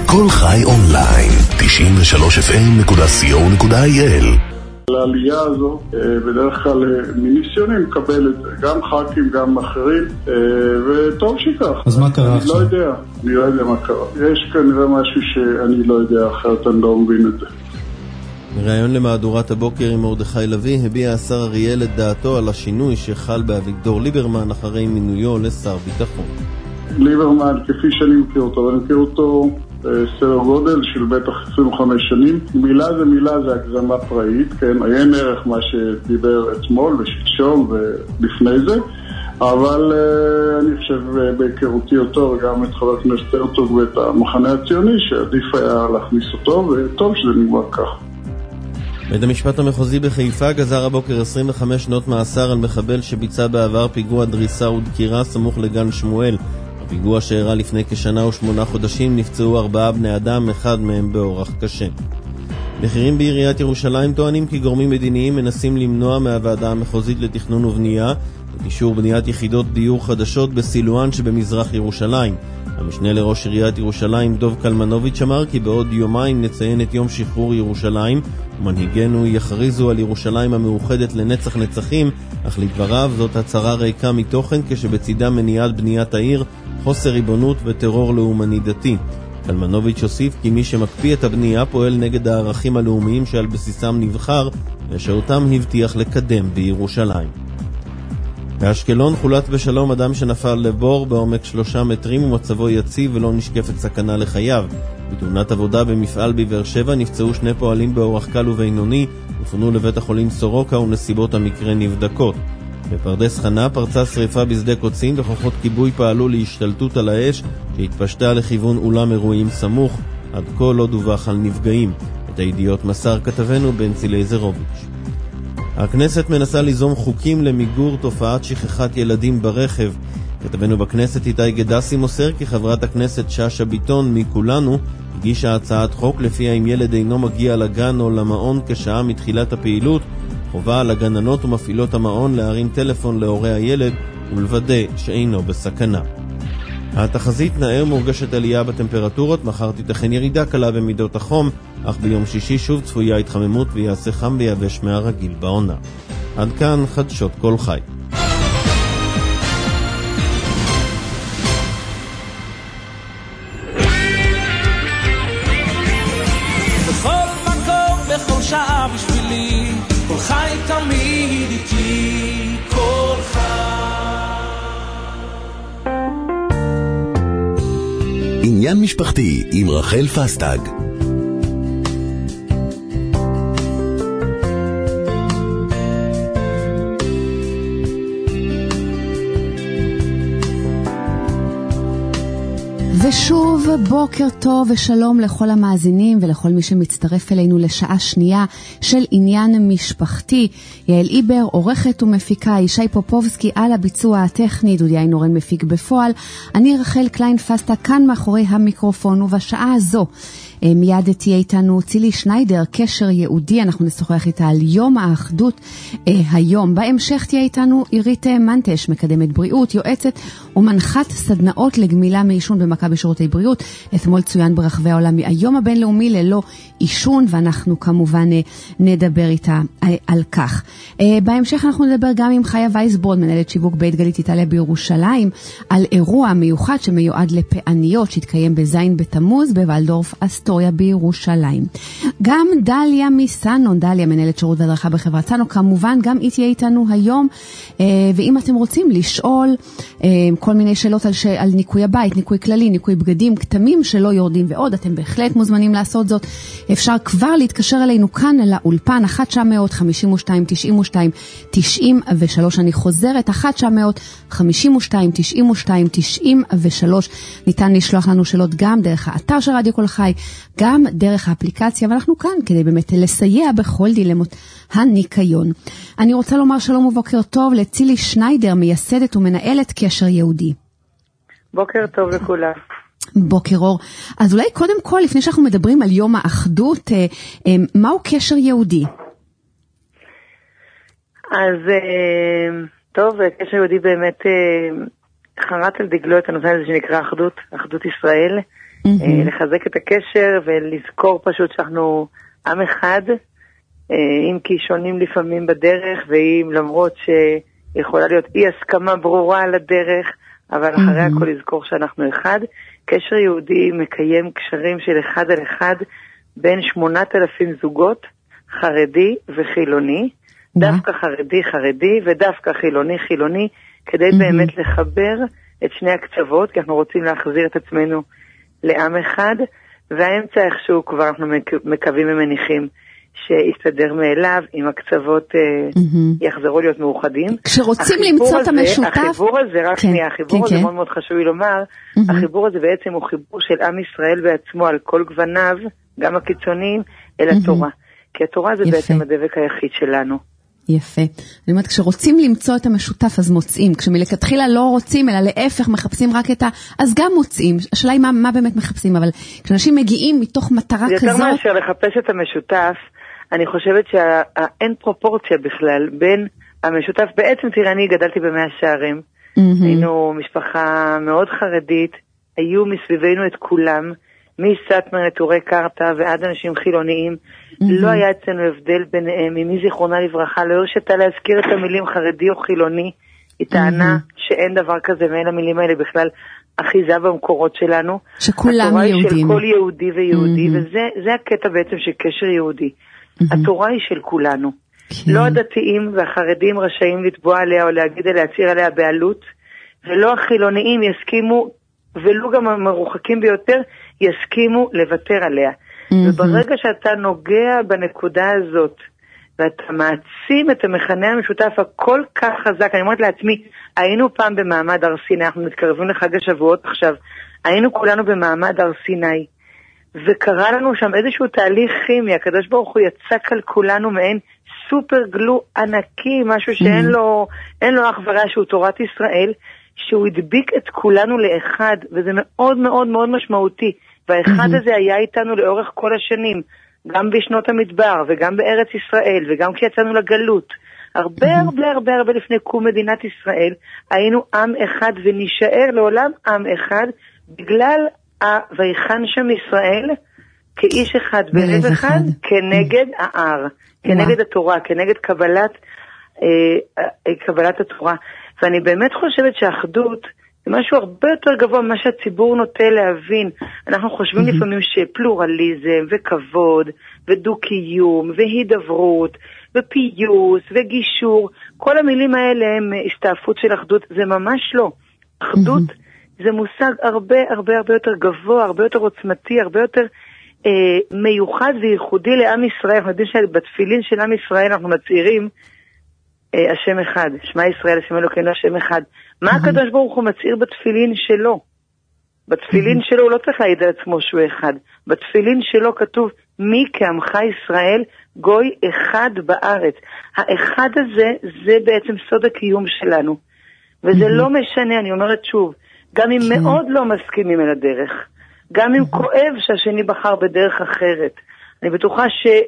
כל חי אונליין, 93fm.co.il. לעלייה הזו, בדרך כלל מניסיוני מקבל את זה, גם ח"כים, גם אחרים, וטוב שכך. אז מה קרה עכשיו? אני לא יודע מה קרה. יש כנראה משהו שאני לא יודע, אחרת אני לא מבין את זה. בראיון למהדורת הבוקר עם מרדכי לוי, הביע השר אריאל את דעתו על השינוי שחל באביגדור ליברמן אחרי מינויו לשר ביטחון. ליברמן, כפי שאני מכיר אותו, אני מכיר אותו סדר גודל של בטח 25 שנים. מילה זה מילה, זה הגזמה פראית, כן? אין ערך מה שדיבר אתמול ושלשום ולפני זה, אבל אני חושב בהיכרותי אותו וגם את חבר הכנסת הרצוג ואת המחנה הציוני שעדיף היה להכניס אותו, וטוב שזה נגמר כך. בית המשפט המחוזי בחיפה גזר הבוקר 25 שנות מאסר על מחבל שביצע בעבר פיגוע דריסה ודקירה סמוך לגן שמואל. בפיגוע שאירע לפני כשנה ו8 חודשים נפצעו 4 בני אדם, אחד מהם באורח קשה. בכירים בעיריית ירושלים טוענים כי גורמים מדיניים מנסים למנוע מהוועדה המחוזית לתכנון ובנייה את אישור בניית יחידות דיור חדשות בסילואן שבמזרח ירושלים. המשנה לראש עיריית ירושלים דוב קלמנוביץ' אמר כי בעוד יומיים נציין את יום שחרור ירושלים ומנהיגנו יכריזו על ירושלים המאוחדת לנצח נצחים, אך לדבריו זאת הצהרה ריקה מתוכן כשבצידה מניעת בניית העיר, חוסר ריבונות וטרור לאומני דתי. קלמנוביץ' הוסיף כי מי שמקפיא את הבנייה פועל נגד הערכים הלאומיים שעל בסיסם נבחר ושאותם הבטיח לקדם בירושלים. באשקלון חולט בשלום אדם שנפל לבור בעומק 3 מטרים ומצבו יציב ולא נשקפת סכנה לחייו. בתאונת עבודה במפעל בבאר שבע נפצעו 2 פועלים באורח קל ובינוני ופונו לבית החולים סורוקה ונסיבות המקרה נבדקות. בפרדס חנה פרצה שריפה בשדה קוצים וכוחות כיבוי פעלו להשתלטות על האש שהתפשטה לכיוון אולם אירועים סמוך. עד כה לא דווח על נפגעים. את הידיעות מסר כתבנו בנצי לייזרוביץ'. הכנסת מנסה ליזום חוקים למיגור תופעת שכחת ילדים ברכב. כתבנו בכנסת איתי גדסי מוסר כי חברת הכנסת שאשא ביטון מכולנו הגישה הצעת חוק לפיה אם ילד אינו מגיע לגן או למעון כשעה מתחילת הפעילות, חובה על הגננות ומפעילות המעון להרים טלפון להורי הילד ולוודא שאינו בסכנה. התחזית נער מורגשת עלייה בטמפרטורות, מחר תיתכן ירידה קלה במידות החום, אך ביום שישי שוב צפויה התחממות ויעשה חם ויבש מהרגיל בעונה. עד כאן חדשות כל חי. בכל מקום, בכל שעה בשבילי, כל חי תמיד איתי, כל חי. עניין משפחתי עם רחל פסטג. ושוב בוקר טוב ושלום לכל המאזינים ולכל מי שמצטרף אלינו לשעה שנייה של עניין משפחתי. יעל איבר עורכת ומפיקה, ישי פופובסקי על הביצוע הטכני, דודיה אינורן מפיק בפועל, אני רחל קליין פסטה כאן מאחורי המיקרופון. ובשעה הזו מיד תהיה איתנו צילי שניידר, קשר יהודי, אנחנו נשוחח איתה על יום האחדות היום. בהמשך תהיה איתנו עירית מנטש, מקדמת בריאות, יועצת ומנחת סדנאות לגמילה מעישון במכה בשירותי בריאות. אתמול צוין ברחבי העולם היום הבינלאומי ללא עישון, ואנחנו כמובן נדבר איתה על כך. בהמשך אנחנו נדבר גם עם חיה וייסבורד, מנהלת שיווק בית גלית איטליה בירושלים, על אירוע מיוחד שמיועד לפעניות שהתקיים בזין בתמוז בוולדורף אסטוריה בירושלים. גם דליה מסנון, דליה מנהלת שירות והדרכה בחברת סנו, כמובן גם היא תהיה איתנו היום, ואם אתם רוצים לשאול כל מיני שאלות על ניקוי הבית, ניקוי כללי, ניקוי בגדים, כתמים שלא יורדים ועוד, אתם בהחלט מוזמנים לעשות זאת. אפשר כבר להתקשר אלינו כאן לאולפן 1-900-52-92-93. אני חוזרת, 1-900-52-92-93. ניתן לשלוח לנו שאלות גם דרך האתר של רדיו כל חי, גם דרך האפליקציה, ואנחנו כאן כדי באמת לסייע בכל דילמות הניקיון. אני רוצה לומר שלום ובוקר טוב לצילי שניידר, מייסדת ומנהלת קשר יהודי. בוקר טוב לכולם. בוקר אור. אז אולי קודם כל, לפני שאנחנו מדברים על יום האחדות, מהו קשר יהודי? אז טוב, קשר יהודי באמת חרט על דגלו את הנושא הזה שנקרא אחדות ישראל. לחזק את הקשר ולזכור פשוט שאנחנו עם אחד, אם כי שונים לפעמים בדרך, ואם למרות שיכולה להיות אי הסכמה ברורה על הדרך, אבל אחרי הכל לזכור שאנחנו אחד. קשר יהודי מקיים קשרים של אחד על אחד בין 8,000 זוגות, חרדי וחילוני, דווקא חרדי ודווקא חילוני, כדי באמת לחבר את שני הקצוות, כי אנחנו רוצים להחזיר את עצמנו לעם אחד, והאמצע איכשהו כבר אנחנו מקווים ומניחים שיסתדר מאליו, אם הקצוות יחזרו להיות מאוחדים. כשרוצים למצוא את המשותף... החיבור הזה, רק שנייה, החיבור הזה מאוד מאוד חשוב לי לומר, החיבור הזה בעצם הוא חיבור של עם ישראל בעצמו על כל גווניו, גם הקיצוניים, אל התורה. כי התורה זה בעצם הדבק היחיד שלנו. יפה. אני אומרת, כשרוצים למצוא את המשותף, אז מוצאים. כשמלכתחילה לא רוצים, אלא להפך, מחפשים רק את אז גם מוצאים. השאלה היא מה באמת מחפשים, אבל כשאנשים מגיעים מתוך מטרה כזאת... יותר מאשר לחפש את המשותף, אני חושבת שאין פרופורציה בכלל בין המשותף. בעצם תראה, אני גדלתי במאה שערים. היינו משפחה מאוד חרדית, היו מסביבנו את כולם, מסטמן לטורי קרתא ועד אנשים חילוניים. לא היה אצלנו הבדל ביניהם, ממי זיכרונה לברכה, לא הרשתה להזכיר את המילים חרדי או חילוני, היא טענה שאין דבר כזה, ואין המילים האלה בכלל אחיזה במקורות שלנו. שכולם יהודים. התורה היא של כל יהודי ויהודי, וזה הקטע בעצם של קשר יהודי. התורה היא של כולנו. לא הדתיים והחרדים רשאים לתבוע עליה או להגיד עליה, להצהיר עליה בעלות, ולא החילוניים יסכימו, ולא גם המרוחקים ביותר, יסכימו לוותר עליה. וברגע שאתה נוגע בנקודה הזאת, ואתה מעצים את המכנה המשותף הכל כך חזק, אני אומרת לעצמי, היינו פעם במעמד הר סיני, אנחנו מתקרבים לחג השבועות עכשיו, היינו כולנו במעמד הר סיני, וקרה לנו שם איזשהו תהליך כימי, הקדוש ברוך הוא יצק על כולנו מעין סופר גלו ענקי, משהו שאין לו אח ורע, שהוא תורת ישראל, שהוא הדביק את כולנו לאחד, וזה מאוד מאוד מאוד משמעותי, והאחד הזה היה איתנו לאורך כל השנים, גם בשנות המדבר, וגם בארץ ישראל, וגם כשיצאנו לגלות, הרבה לפני קום מדינת ישראל, היינו עם אחד ונשאר לעולם עם אחד, בגלל ויחן שם ישראל, כאיש אחד בלב אחד, כנגד הער, כנגד התורה, כנגד קבלת התורה. ואני באמת חושבת שהאחדות זה משהו הרבה יותר גבוה ממה שהציבור נוטה להבין. אנחנו חושבים לפעמים שפלורליזם וכבוד ודו-קיום והידברות ופיוס וגישור, כל המילים האלה הם הסתעפות של אחדות. זה ממש לא. אחדות זה מושג הרבה יותר גבוה, הרבה יותר עוצמתי, הרבה יותר מיוחד וייחודי לעם ישראל. אנחנו יודעים שבתפילין של עם ישראל אנחנו מצעירים השם אחד, שמע ישראל, השם אלוקינו, השם אחד. מה הקדוש ברוך הוא מצעיר בתפילין שלו? בתפילין שלו הוא לא צריך להעיד על עצמו שהוא אחד. בתפילין שלו כתוב, מי כעמך ישראל, גוי אחד בארץ. האחד הזה, זה בעצם סוד הקיום שלנו. וזה לא משנה, אני אומרת שוב, גם אם מאוד לא מסכימים על הדרך, גם אם כואב שהשני בחר בדרך אחרת. אני בטוחה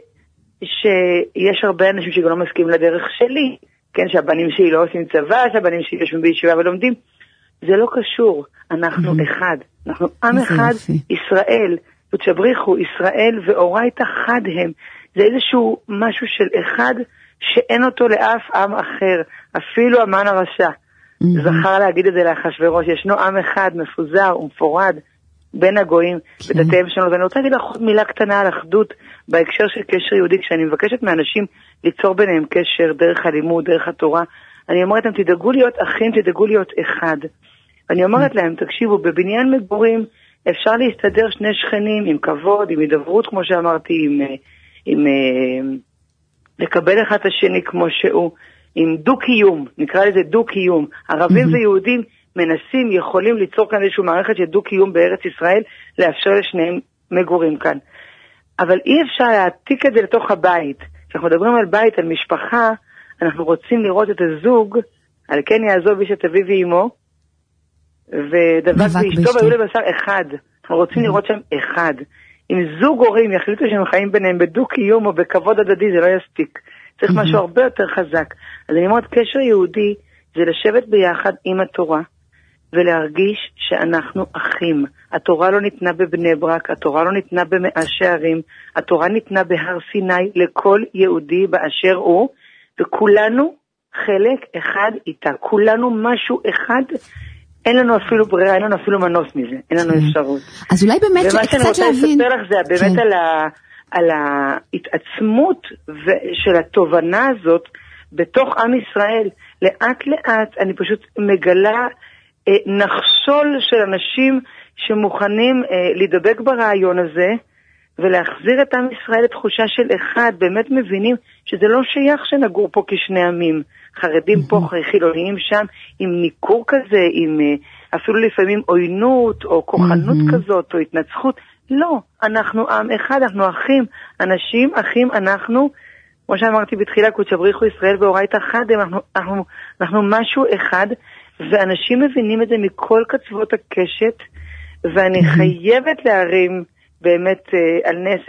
שיש הרבה אנשים שגם לא מסכימים לדרך שלי, כן, שהבנים שלי לא עושים צבא, שהבנים שלי יושבים בישיבה ולומדים. זה לא קשור, אנחנו אחד, אנחנו עם אחד, ישראל, ותשבריחו, ישראל ואורייתא חד הם. זה איזשהו משהו של אחד שאין אותו לאף עם אחר, אפילו המן הרשע. זכר להגיד את זה לאחשוורוש, ישנו עם אחד מפוזר ומפורד בין הגויים ודתיהם שלנו. ואני רוצה להגיד לך עוד מילה קטנה על אחדות בהקשר של קשר יהודי. כשאני מבקשת מאנשים ליצור ביניהם קשר דרך הלימוד, דרך התורה, אני אומרת להם, תדאגו להיות אחים, תדאגו להיות אחד. ואני אומרת להם, תקשיבו, בבניין מגורים אפשר להסתדר שני שכנים עם כבוד, עם הידברות כמו שאמרתי, עם לקבל אחד את השני כמו שהוא, עם דו-קיום, נקרא לזה דו-קיום. ערבים ויהודים מנסים, יכולים ליצור כאן איזושהי מערכת של דו-קיום בארץ ישראל, לאפשר לשניהם מגורים כאן. אבל אי אפשר להעתיק את זה לתוך הבית. כשאנחנו מדברים על בית, על משפחה, אנחנו רוצים לראות את הזוג, על כן יעזוב איש את אביו ואמו, ודבק ואשתו והיו לבשר אחד. אנחנו רוצים לראות שם אחד. אם זוג הורים יחליטו שהם חיים ביניהם בדו-קיום או בכבוד הדדי, זה לא יספיק. צריך משהו הרבה יותר חזק. אז אני אומרת, קשר יהודי זה לשבת ביחד עם התורה, ולהרגיש שאנחנו אחים. התורה לא ניתנה בבני ברק, התורה לא ניתנה במאה שערים, התורה ניתנה בהר סיני לכל יהודי באשר הוא, וכולנו חלק אחד איתה, כולנו משהו אחד, אין לנו אפילו ברירה, אין לנו אפילו מנוס מזה, אין לנו אפשרות. אז אולי באמת קצת להבין. ומה שאני רוצה לספר לך זה באמת על ההתעצמות של התובנה הזאת בתוך עם ישראל. לאט לאט אני פשוט מגלה נחשול של אנשים שמוכנים לדבק ברעיון הזה ולהחזיר את עם ישראל לתחושה של אחד, באמת מבינים שזה לא שייך שנגור פה כשני עמים, חרדים פה, חילוניים שם, עם ניקור כזה, עם אפילו לפעמים עוינות או כוחנות כזאת או התנצחות. לא, אנחנו עם אחד, אנחנו אחים, אנשים, אחים, אנחנו, כמו שאמרתי בתחילה, קודש בריחו ישראל ואורייתא חד, אנחנו משהו אחד, ואנשים מבינים את זה מכל קצוות הקשת, ואני חייבת להרים באמת על נס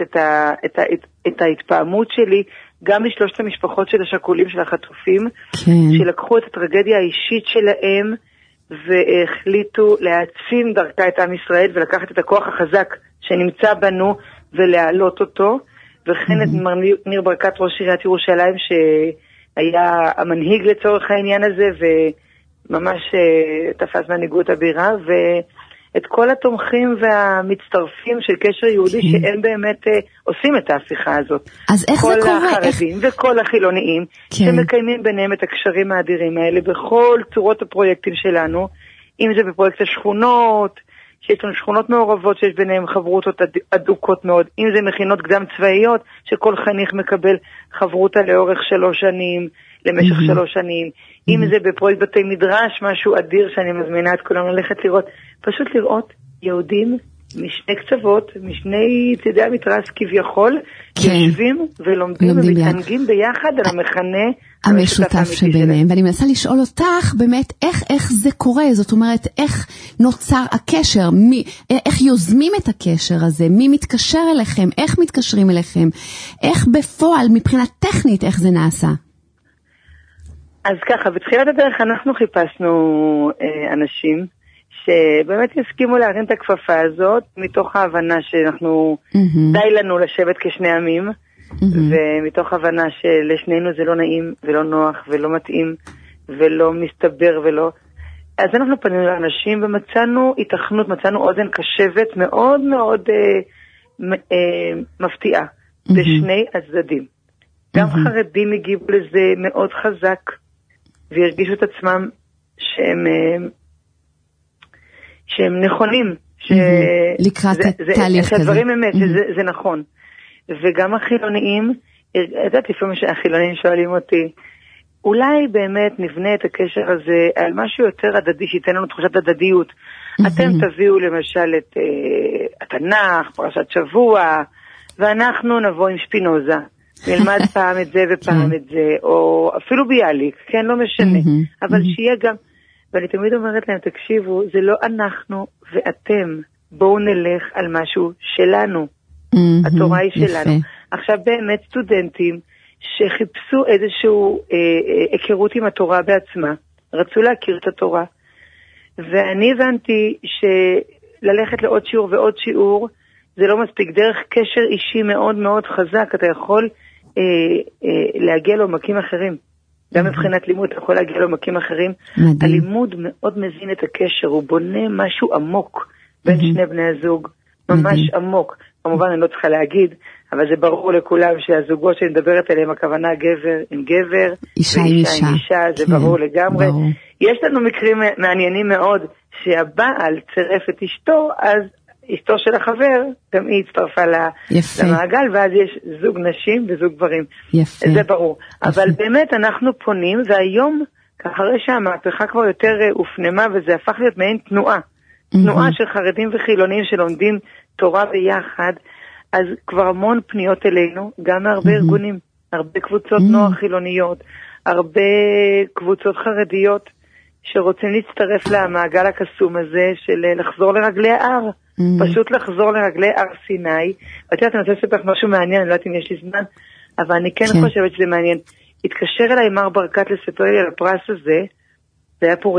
את ההתפעמות שלי, גם לשלושת המשפחות של השכולים של החטופים, שלקחו את הטרגדיה האישית שלהם, והחליטו להעצים דרכה את עם ישראל, ולקחת את הכוח החזק שנמצא בנו, ולהעלות אותו, וכן את ניר ברקת ראש עיריית ירושלים, שהיה המנהיג לצורך העניין הזה, וממש תפס מנהיגות אבירה, ואת כל התומכים והמצטרפים של קשר יהודי, שהם באמת עושים את ההפיכה הזאת. אז איך זה קורה? כל החרדים וכל החילוניים, שמקיימים ביניהם את הקשרים האדירים האלה, בכל צורות הפרויקטים שלנו, אם זה בפרויקט השכונות, שיש לנו שכונות מעורבות שיש ביניהם חברותות אדוקות מאוד, אם זה מכינות קדם צבאיות שכל חניך מקבל חברותה לאורך 3 שנים, למשך 3 שנים, אם זה בפרויקט בתי מדרש, משהו אדיר שאני מזמינה את כולם ללכת לראות, פשוט לראות יהודים משני קצוות, משני צדי המתרס כביכול, יושבים ולומדים ומתענגים ביחד על המכנה המשותף שביניהם. ואני מנסה לשאול אותך באמת איך זה קורה, זאת אומרת איך נוצר הקשר, איך יוזמים את הקשר הזה, מי מתקשר אליכם, איך מתקשרים אליכם, איך בפועל מבחינה טכנית איך זה נעשה. אז ככה, בתחילת הדרך אנחנו חיפשנו אנשים שבאמת יסכימו להרים את הכפפה הזאת, מתוך ההבנה שאנחנו די לנו לשבת כשני עמים, ומתוך הבנה שלשנינו זה לא נעים ולא נוח ולא מתאים ולא מסתבר ולא. אז אנחנו פנינו לאנשים ומצאנו התכנות, מצאנו אוזן קשבת מאוד מאוד מפתיעה בשני הצדדים. גם חרדים הגיבו לזה מאוד חזק והרגישו את עצמם שהם נכונים, לקראת תהליך כזה. שהדברים אמת, שזה נכון. וגם החילוניים, יודעת, לפעמים שהחילוניים שואלים אותי, אולי באמת נבנה את הקשר הזה על משהו יותר הדדי, שייתן לנו תחושת הדדיות. אתם תביאו למשל את התנ"ך, פרשת שבוע, ואנחנו נבוא עם שפינוזה. נלמד פעם את זה ופעם את זה, או אפילו ביאליק, כן, לא משנה. אבל שיהיה גם, ואני תמיד אומרת להם, תקשיבו, זה לא אנחנו ואתם, בואו נלך על משהו שלנו. התורה היא שלנו. עכשיו באמת סטודנטים שחיפשו איזשהו היכרות עם התורה בעצמה, רצו להכיר את התורה, ואני הבנתי שללכת לעוד שיעור ועוד שיעור, זה לא מספיק. דרך קשר אישי מאוד מאוד חזק, אתה יכול להגיע לעומקים אחרים. גם מבחינת לימוד, אתה יכול להגיע לעומקים אחרים. הלימוד מאוד מזין את הקשר, הוא בונה משהו עמוק בין שני בני הזוג, ממש עמוק. כמובן אני לא צריכה להגיד, אבל זה ברור לכולם שהזוגות שאני מדברת עליהם, הכוונה גבר עם גבר, אישה עם אישה, זה ברור לגמרי. יש לנו מקרים מעניינים מאוד, שהבעל צירף את אשתו, אז אשתו של החבר, גם היא הצטרפה למעגל, ואז יש זוג נשים וזוג גברים. זה ברור. אבל באמת אנחנו פונים, והיום, אחרי שהמהפכה כבר יותר הופנמה, וזה הפך להיות מעין תנועה. תנועה של חרדים וחילונים שלומדים תורה ביחד, אז כבר המון פניות אלינו, גם מהרבה ארגונים, הרבה קבוצות נוער חילוניות, הרבה קבוצות חרדיות, שרוצים להצטרף למעגל הקסום הזה של לחזור לרגלי ההר, פשוט לחזור לרגלי הר סיני. ואתה יודעת, אני רוצה לספר משהו מעניין, אני לא יודעת אם יש לי זמן, אבל אני כן חושבת שזה מעניין. התקשר אליי מר ברקת לספר לי על הפרס הזה, זה היה פורים.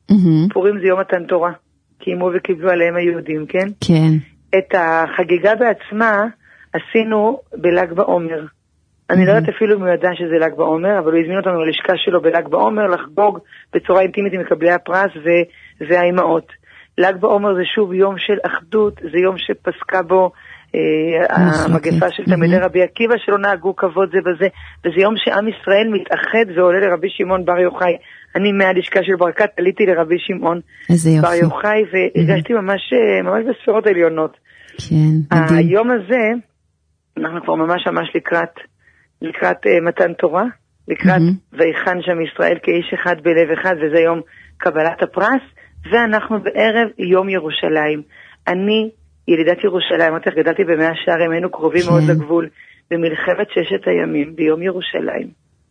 פורים זה יום מתן תורה, קיימו וקיבלו עליהם היהודים, כן? כן. את החגיגה בעצמה עשינו בל"ג בעומר. אני לא יודעת אפילו אם הוא ידע שזה ל"ג בעומר, אבל הוא הזמין אותנו ללשכה שלו בל"ג בעומר לחגוג בצורה אינטימית עם מקבלי הפרס והאימהות. ל"ג בעומר זה שוב יום של אחדות, זה יום שפסקה בו המגפה של תלמידי רבי עקיבא שלא נהגו כבוד זה בזה, וזה יום שעם ישראל מתאחד ועולה לרבי שמעון בר יוחאי. אני מהלשכה של ברקת עליתי לרבי שמעון בר יוחאי והרגשתי ממש בספירות עליונות. היום הזה אנחנו כבר ממש לקראת מתן תורה, לקראת ויחן שם ישראל כאיש אחד בלב אחד, וזה יום קבלת הפרס, ואנחנו בערב יום ירושלים. אני ילידת ירושלים, גדלתי במאה שערים, היינו קרובים מאוד לגבול, במלחמת ששת הימים, ביום ירושלים.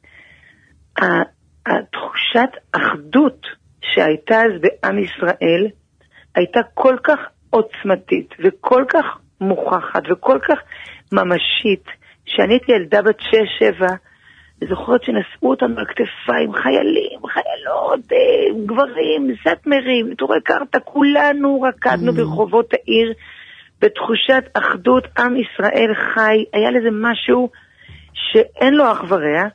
התחושת אחדות שהייתה אז בעם ישראל, הייתה כל כך עוצמתית, וכל כך מוכחת, וכל כך ממשית, שאני הייתי ילדה בת 6-7, וזוכרת שנשאו אותנו על כתפיים, חיילים, חיילות, גברים, זתמרים, תורי קרתא, כולנו רקדנו ברחובות העיר, בתחושת אחדות, עם ישראל חי, היה לזה משהו שאין לו אח ורע,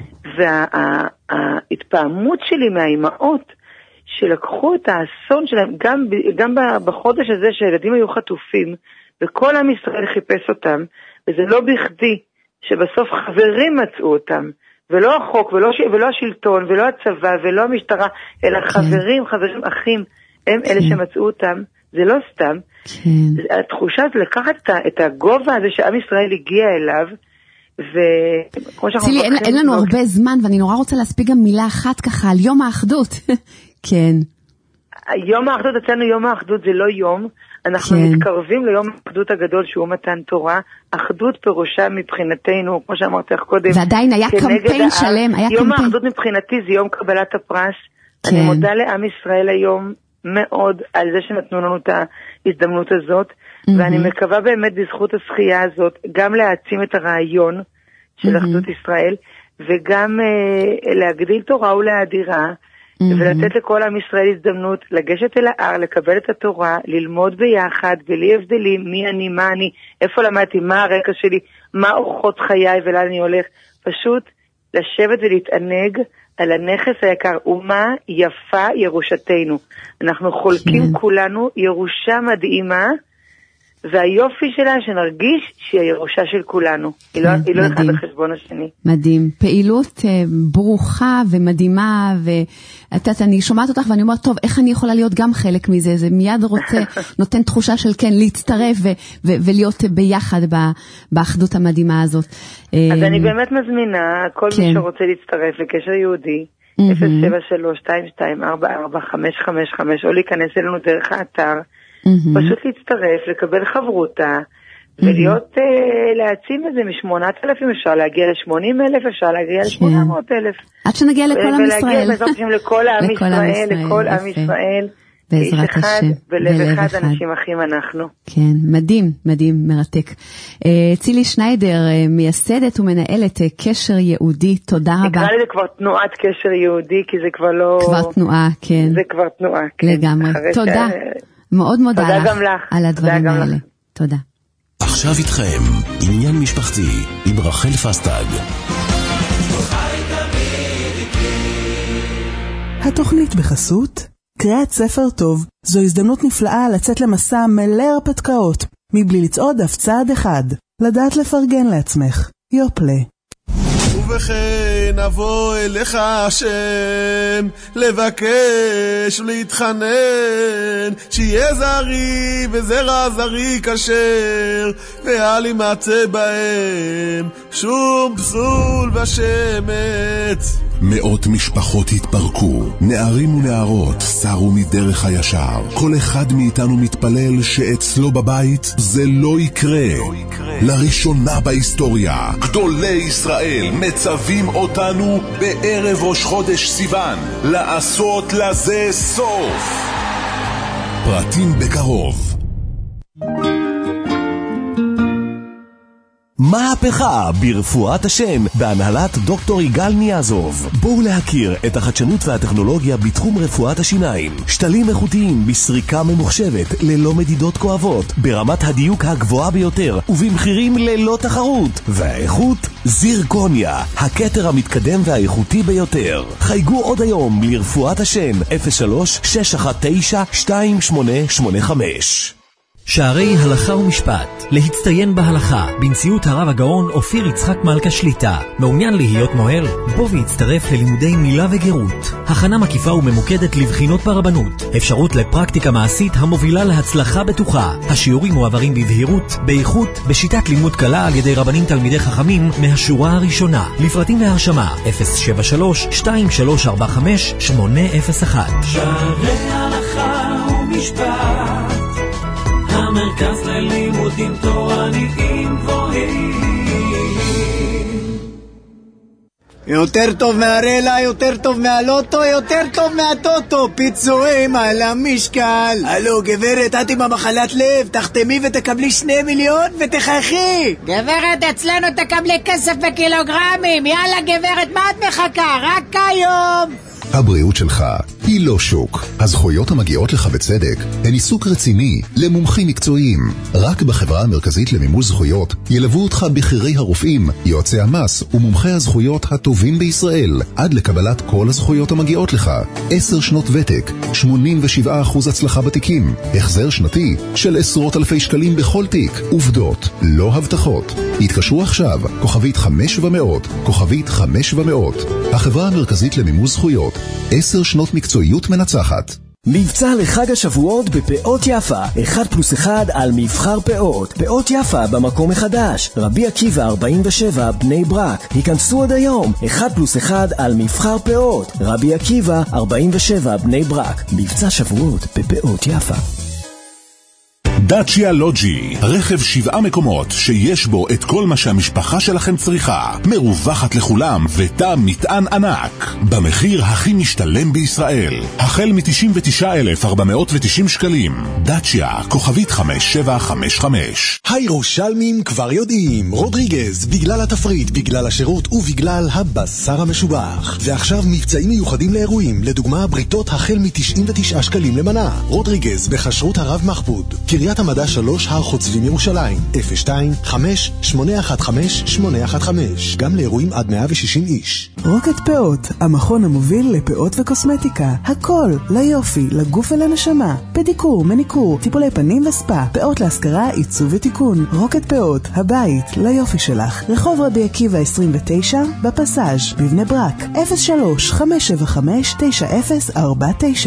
וההתפעמות שלי מהאימהות, שלקחו את האסון שלהם, גם בחודש הזה שהילדים היו חטופים, וכל עם ישראל חיפש אותם, וזה לא בכדי שבסוף חברים מצאו אותם, ולא החוק, ולא השלטון, ולא הצבא, ולא המשטרה, אלא חברים, אחים, הם אלה שמצאו אותם, זה לא סתם. התחושה זה לקחת את הגובה הזה שעם ישראל הגיע אליו, וכמו שאנחנו צילי, אין לנו הרבה זמן, ואני נורא רוצה להספיק גם מילה אחת ככה על יום האחדות. כן. יום האחדות, אצלנו יום האחדות זה לא יום, אנחנו מתקרבים ליום האחדות הגדול שהוא מתן תורה, אחדות פירושה מבחינתנו, כמו שאמרתי לך קודם. ועדיין היה קמפיין שלם, יום האחדות מבחינתי זה יום קבלת הפרס, אני מודה לעם ישראל היום מאוד על זה שנתנו לנו את ההזדמנות הזאת, ואני מקווה באמת בזכות הזכייה הזאת, גם להעצים את הרעיון של אחדות ישראל, וגם להגדיל תורה ולהאדירה, ולתת לכל עם ישראל הזדמנות לגשת אל ההר, לקבל את התורה, ללמוד ביחד, בלי הבדלים, מי אני, מה אני, איפה למדתי, מה הרקע שלי, מה אורחות חיי ולאן אני הולך, פשוט לשבת ולהתענג על הנכס היקר, ומה יפה ירושתנו. אנחנו חולקים כולנו ירושה מדהימה, והיופי שלה שנרגיש שהיא הירושה של כולנו. היא לא אחד בחשבון השני. מדהים. פעילות ברוכה ומדהימה, אני שומעת אותך ואני אומרת, טוב, איך אני יכולה להיות גם חלק מזה? זה מיד נותן תחושה של כן, להצטרף ולהיות ביחד באחדות המדהימה הזאת. אז אני באמת מזמינה כל מי שרוצה להצטרף לקשר יהודי, 073-2244-555, או להיכנס אלינו דרך האתר, פשוט להצטרף, לקבל חברותה, ולהיות, להעצים את זה מ8,000, אפשר להגיע ל80,000, אפשר להגיע ל800,000. עד שנגיע לכל עם ישראל. ולהגיע בעזרת השם לכל עם ישראל, לכל עם ישראל, בעזרת השם. בלב אחד אנשים אחים אנחנו. כן, מדהים, מדהים, מרתק. צילי שניידר, מייסדת ומנהלת קשר יהודי, תודה רבה. נקרא לזה כבר תנועת קשר יהודי, כי זה כבר לא... כבר תנועה, כן. זה כבר תנועה, כן. לגמרי, תודה. מאוד מודה לך על הדברים האלה. תודה. עכשיו איתכם, עניין משפחתי עם רחל פסטג. התוכנית בחסות קריאת ספר טוב זו הזדמנות נפלאה לצאת למסע מלא הרפתקאות מבלי לצעוד אף צעד אחד, לדעת לפרגן לעצמך. יופלה. ובכן אבוא אליך השם, לבקש ולהתחנן, שיהיה זרי וזרע זרי כשר, ואל ימצא בהם שום פסול ושמץ. מאות משפחות התפרקו, נערים ונערות סרו מדרך הישר. כל אחד מאיתנו מתפלל שאצלו בבית זה לא יקרה. לראשונה בהיסטוריה, גדולי ישראל מצווים אותנו בערב ראש חודש סיוון לעשות לזה סוף. פרטים בקרוב. מהפכה ברפואת השן בהנהלת דוקטור יגאל ניאזוב. בואו להכיר את החדשנות והטכנולוגיה בתחום רפואת השיניים. שתלים איכותיים בסריקה ממוחשבת ללא מדידות כואבות, ברמת הדיוק הגבוהה ביותר ובמחירים ללא תחרות. והאיכות זירקוניה, הכתר המתקדם והאיכותי ביותר. חייגו עוד היום לרפואת השן 03-619-2885. שערי הלכה ומשפט, להצטיין בהלכה, בנשיאות הרב הגאון אופיר יצחק מלכה שליטה. מעוניין להיות מוהל? בוא והצטרף ללימודי מילה וגרות. הכנה מקיפה וממוקדת לבחינות ברבנות. אפשרות לפרקטיקה מעשית המובילה להצלחה בטוחה. השיעורים מועברים בבהירות, באיכות, בשיטת לימוד קלה על ידי רבנים תלמידי חכמים מהשורה הראשונה. לפרטים והרשמה 073-2345-801. שערי הלכה ומשפט, המרכז ללימודים תורניים גבוהים. יותר טוב מהרלה, יותר טוב מהלוטו, יותר טוב מהטוטו. פיצויים על המשקל. הלו גברת, את עם המחלת לב, תחתמי ותקבלי 2 מיליון ותחייכי. גברת, אצלנו תקבלי כסף בקילוגרמים. יאללה גברת, מה את מחכה? רק היום. הבריאות שלך היא לא שוק. הזכויות המגיעות לך בצדק הן עיסוק רציני למומחים מקצועיים. רק בחברה המרכזית למימוש זכויות ילוו אותך בכירי הרופאים, יועצי המס ומומחי הזכויות הטובים בישראל, עד לקבלת כל הזכויות המגיעות לך. 10 שנות ותק, 87% הצלחה בתיקים, החזר שנתי של עשרות אלפי שקלים בכל תיק. עובדות, לא הבטחות. התקשרו עכשיו, כוכבית 500, כוכבית 500. החברה המרכזית למימוש זכויות, 10 שנות מקצועיות מנצחת. מבצע לחג השבועות בפאות יפה, 1+1 על מבחר פאות. פאות יפה במקום החדש, רבי עקיבא 47 בני ברק. היכנסו עוד היום, 1+1 על מבחר פאות, רבי עקיבא 47 בני ברק. מבצע שבועות בפאות יפה. דאצ'יה לוג'י, רכב 7 מקומות שיש בו את כל מה שהמשפחה שלכם צריכה, מרווחת לכולם ותא מטען ענק במחיר הכי משתלם בישראל, החל מ-99,490 שקלים. דאצ'יה, כוכבית 5755. הירושלמים כבר יודעים, רודריגז, בגלל התפריט, בגלל השירות ובגלל הבשר המשובח. ועכשיו מבצעים מיוחדים לאירועים, לדוגמה בריתות החל מ-99 שקלים למנה. רודריגז בחשרות הרב מחבוד, קריית המדע 3, הר חוצבים ירושלים, 02-515815, גם לאירועים עד 160 איש. רוקט פאות, המכון המוביל לפאות וקוסמטיקה. הכל ליופי, לגוף ולנשמה. פדיקור, מניקור, טיפולי פנים וספה, פאות להשכרה, עיצוב ותיקון. רוקט פאות, הבית ליופי שלך. רחוב רבי עקיבא 29 בפסאז' בבני ברק, 03-575-9049.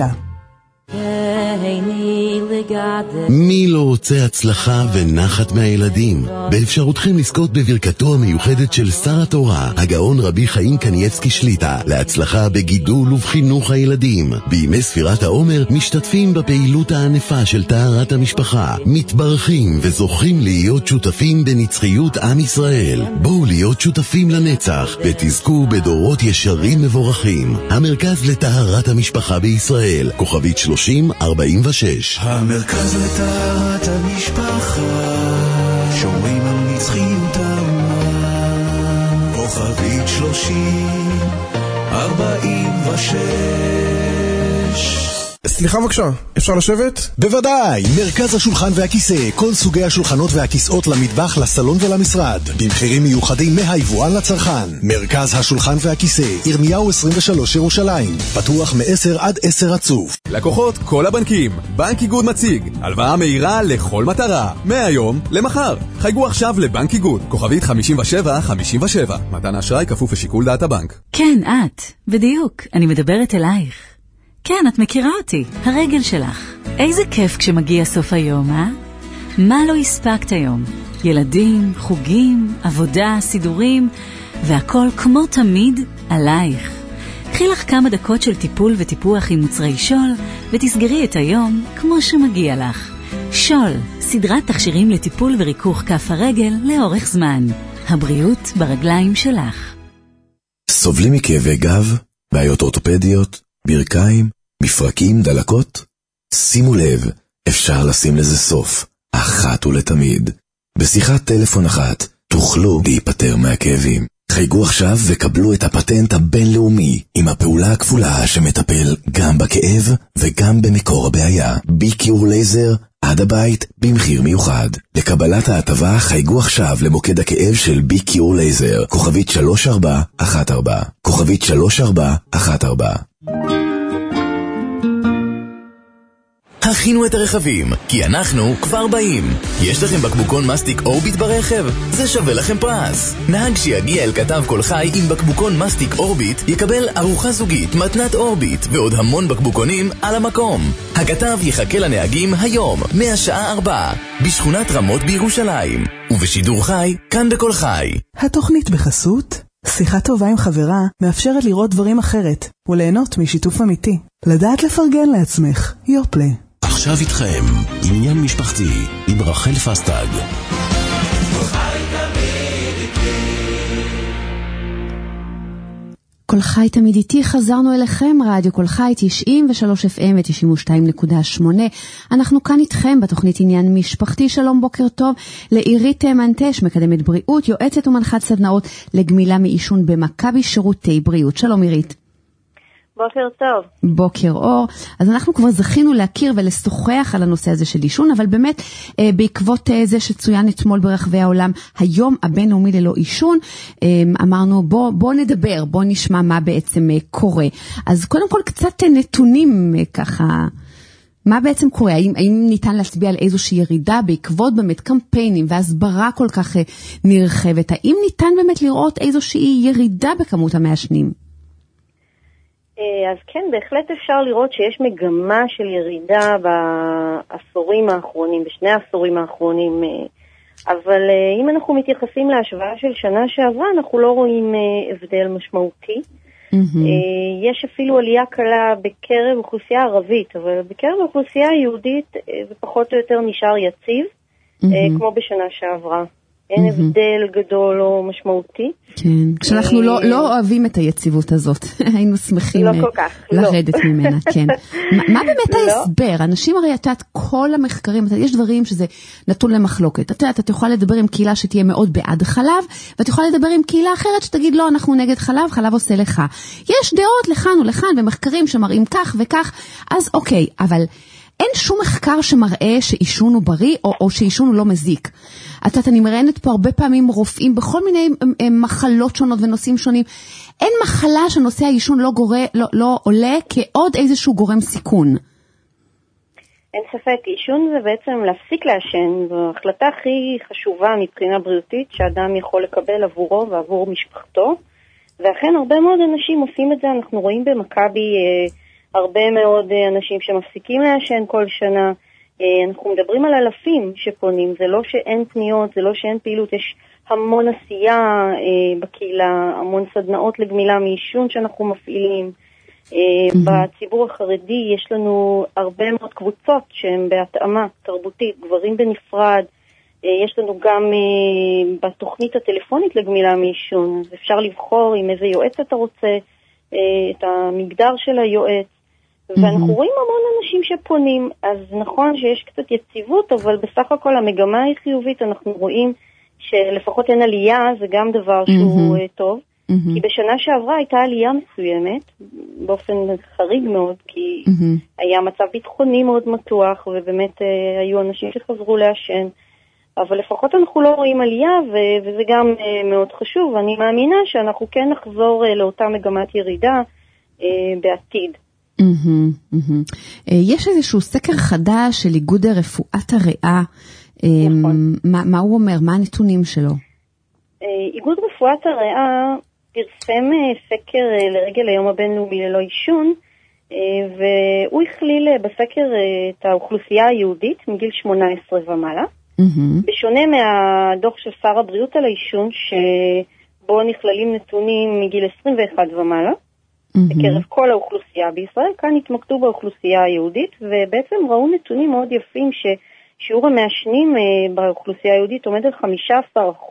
מי לא רוצה הצלחה ונחת מהילדים? באפשרותכם לזכות בברכתו המיוחדת של שר התורה, הגאון רבי חיים קניאבסקי שליטה, להצלחה בגידול ובחינוך הילדים. בימי ספירת העומר משתתפים בפעילות הענפה של טהרת המשפחה, מתברכים וזוכים להיות שותפים בנצחיות עם ישראל. בואו להיות שותפים לנצח ותזכו בדורות ישרים מבורכים. המרכז לטהרת המשפחה בישראל, כוכבית 3046. המרכז לטהרת המשפחה, שומרים על נצחיות האומה, כוכבית 3046. סליחה בבקשה, אפשר לשבת? בוודאי, מרכז השולחן והכיסא, כל סוגי השולחנות והכיסאות למטבח, לסלון ולמשרד, במחירים מיוחדים מהיבואן לצרכן. מרכז השולחן והכיסא, ירמיהו 23 ירושלים, פתוח מ-10 עד 10 רצוף. לקוחות כל הבנקים, בנק איגוד מציג הלוואה מהירה לכל מטרה, מהיום למחר. חייגו עכשיו לבנק איגוד, כוכבית 5757. מתן האשראי כפוף לשיקול דעת הבנק. כן, את, בדיוק, אני מדברת אלייך. כן, את מכירה אותי, הרגל שלך. איזה כיף כשמגיע סוף היום, אה? מה לא הספקת היום? ילדים, חוגים, עבודה, סידורים, והכל כמו תמיד עלייך. קחי לך כמה דקות של טיפול וטיפוח עם מוצרי שול, ותסגרי את היום כמו שמגיע לך. שול, סדרת תכשירים לטיפול וריכוך כף הרגל לאורך זמן. הבריאות ברגליים שלך. סובלים מכאבי גב, בעיות אורתופדיות, ברכיים, מפרקים, דלקות? שימו לב, אפשר לשים לזה סוף, אחת ולתמיד. בשיחת טלפון אחת תוכלו להיפטר מהכאבים. חייגו עכשיו וקבלו את הפטנט הבינלאומי עם הפעולה הכפולה שמטפל גם בכאב וגם במקור הבעיה. ביקיור לייזר עד הבית במחיר מיוחד. לקבלת ההטבה חייגו עכשיו למוקד הכאב של ביקיור לייזר, כוכבית 3414, כוכבית 3414. הכינו את הרכבים, כי אנחנו כבר באים. יש לכם בקבוקון מסטיק אורביט ברכב? זה שווה לכם פרס. נהג שיגיע אל כתב כל חי עם בקבוקון מסטיק אורביט יקבל ארוחה זוגית, מתנת אורביט ועוד המון בקבוקונים על המקום. הכתב יחכה לנהגים היום, מהשעה 4, בשכונת רמות בירושלים. ובשידור חי, כאן בכל חי. התוכנית בחסות שיחה טובה עם חברה מאפשרת לראות דברים אחרת וליהנות משיתוף אמיתי. לדעת לפרגן לעצמך. יופלה. עכשיו איתכם, עניין משפחתי עם רחל פסטג. כל חי תמיד איתי, חזרנו אליכם, רדיו כל חי 93 FM ו92.8. אנחנו כאן איתכם בתוכנית עניין משפחתי. שלום, בוקר טוב לעירית מנטש, מקדמת בריאות, יועצת ומנחת סדנאות לגמילה מעישון במכבי שירותי בריאות. שלום עירית. בוקר טוב. בוקר אור. אז אנחנו כבר זכינו להכיר ולשוחח על הנושא הזה של עישון, אבל באמת בעקבות זה שצוין אתמול ברחבי העולם היום הבינלאומי ללא עישון, אמרנו בוא נדבר, בוא נשמע מה בעצם קורה. אז קודם כל קצת נתונים ככה, מה בעצם קורה? האם ניתן להצביע על איזושהי ירידה בעקבות באמת קמפיינים והסברה כל כך נרחבת? האם ניתן באמת לראות איזושהי ירידה בכמות המעשנים? אז כן, בהחלט אפשר לראות שיש מגמה של ירידה בעשורים האחרונים, בשני העשורים האחרונים, אבל אם אנחנו מתייחסים להשוואה של שנה שעברה, אנחנו לא רואים הבדל משמעותי. יש אפילו עלייה קלה בקרב אוכלוסייה ערבית, אבל בקרב אוכלוסייה יהודית זה פחות או יותר נשאר יציב, כמו בשנה שעברה. אין הבדל גדול או משמעותי. כן, כשאנחנו לא אוהבים את היציבות הזאת, היינו שמחים לרדת ממנה, כן. מה באמת ההסבר? אנשים הרי את כל המחקרים, יש דברים שזה נתון למחלוקת. אתה תוכל לדבר עם קהילה שתהיה מאוד בעד חלב, ואתה יכול לדבר עם קהילה אחרת שתגיד לא, אנחנו נגד חלב, חלב עושה לך. יש דעות לכאן ולכאן, ומחקרים שמראים כך וכך, אז אוקיי, אבל אין שום מחקר שמראה שעישון הוא בריא, או שעישון הוא לא מזיק. אני מראיינת פה הרבה פעמים רופאים בכל מיני מחלות שונות ונושאים שונים. אין מחלה שנושא העישון לא עולה כעוד איזשהו גורם סיכון. אין ספק, עישון זה בעצם להפסיק לעשן. זו החלטה הכי חשובה מבחינה בריאותית שאדם יכול לקבל עבורו ועבור משפחתו. ואכן הרבה מאוד אנשים עושים את זה. אנחנו רואים במכבי הרבה מאוד אנשים שמפסיקים לעשן כל שנה. אנחנו מדברים על אלפים שפונים, זה לא שאין פניות, זה לא שאין פעילות, יש המון עשייה בקהילה, המון סדנאות לגמילה מעישון שאנחנו מפעילים. בציבור החרדי יש לנו הרבה מאוד קבוצות שהן בהתאמה תרבותית, גברים בנפרד, יש לנו גם בתוכנית הטלפונית לגמילה מעישון, אז אפשר לבחור עם איזה יועץ אתה רוצה, את המגדר של היועץ, ואנחנו רואים המון אנשים שפונים, אז נכון שיש קצת יציבות, אבל בסך הכל המגמה היא חיובית, אנחנו רואים שלפחות אין עלייה, זה גם דבר שהוא טוב, כי בשנה שעברה הייתה עלייה מסוימת, באופן חריג מאוד, כי היה מצב ביטחוני מאוד מתוח, ובאמת היו אנשים שחזרו לעשן, אבל לפחות אנחנו לא רואים עלייה, וזה גם מאוד חשוב, ואני מאמינה שאנחנו כן נחזור לאותה מגמת ירידה בעתיד. יש איזשהו סקר חדש של איגוד רפואת הריאה, מה הוא אומר? מה הנתונים שלו? איגוד רפואת הריאה פרסם סקר לרגל היום הבינלאומי ללא עישון, והוא הכליל בסקר את האוכלוסייה היהודית מגיל 18 ומעלה, בשונה מהדוח של שר הבריאות על העישון, שבו נכללים נתונים מגיל 21 ומעלה, בקרב כל האוכלוסייה בישראל. כאן התמקדו באוכלוסייה היהודית, ובעצם ראו נתונים מאוד יפים ששיעור המעשנים באוכלוסייה היהודית עומד על 15%.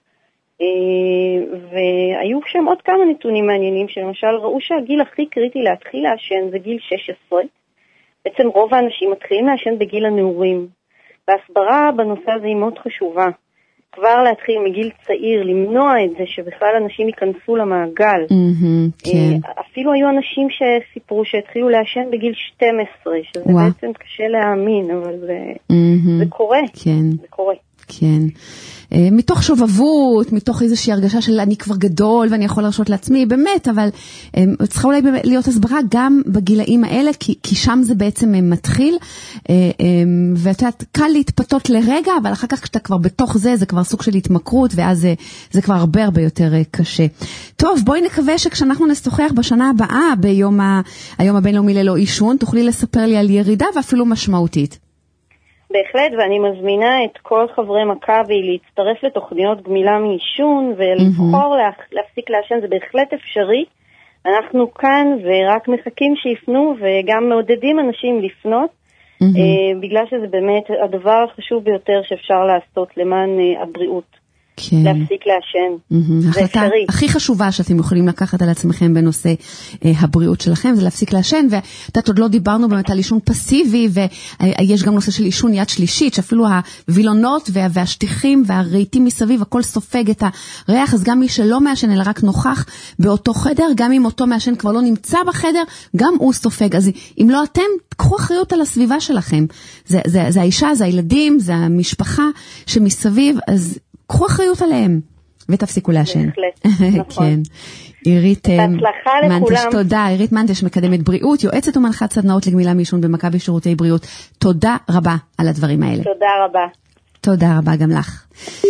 והיו שם עוד כמה נתונים מעניינים, שלמשל ראו שהגיל הכי קריטי להתחיל לעשן זה גיל 16. בעצם רוב האנשים מתחילים לעשן בגיל הנעורים. וההסברה בנושא הזה היא מאוד חשובה. כבר להתחיל מגיל צעיר, למנוע את זה שבכלל אנשים ייכנסו למעגל. אפילו היו אנשים שסיפרו שהתחילו לעשן בגיל 12, שזה בעצם קשה להאמין, אבל זה קורה. זה קורה. כן. מתוך שובבות, מתוך איזושהי הרגשה של אני כבר גדול ואני יכול להרשות לעצמי, באמת, אבל צריכה אולי להיות הסברה גם בגילאים האלה, כי שם זה בעצם מתחיל, ואתה יודעת, קל להתפתות לרגע, אבל אחר כך כשאתה כבר בתוך זה כבר סוג של התמכרות, ואז זה כבר הרבה יותר קשה. טוב, בואי נקווה שכשאנחנו נשוחח בשנה הבאה, היום הבינלאומי ללא עישון, תוכלי לספר לי על ירידה ואפילו משמעותית. בהחלט, ואני מזמינה את כל חברי מכבי להצטרף לתוכניות גמילה מעישון ולבחור להפסיק לעשן, זה בהחלט אפשרי. אנחנו כאן ורק מחכים שיפנו וגם מעודדים אנשים לפנות, בגלל שזה באמת הדבר החשוב ביותר שאפשר לעשות למען הבריאות. להפסיק לעשן. ההחלטה הכי חשובה שאתם יכולים לקחת על עצמכם בנושא הבריאות שלכם, זה להפסיק לעשן, ואתה עוד לא דיברנו באמת על עישון פסיבי, ויש גם נושא של עישון יד שלישית, שאפילו הווילונות והשטיחים והרהיטים מסביב, הכל סופג את הריח, אז גם מי שלא מעשן אלא רק נוכח באותו חדר, גם אם אותו מעשן כבר לא נמצא בחדר, גם הוא סופג. אז אם לא אתם, קחו אחריות על הסביבה שלכם. זה האישה, זה הילדים, זה המשפחה שמסביב, אז קחו אחריות עליהם, ותפסיקו לעשן. כן. עירית מנטש, תודה. עירית מנטש מקדמת בריאות, יועצת ומנחת סדנאות לגמילה מעישון במכבי שירותי בריאות. תודה רבה על הדברים האלה. תודה רבה. תודה רבה גם לך.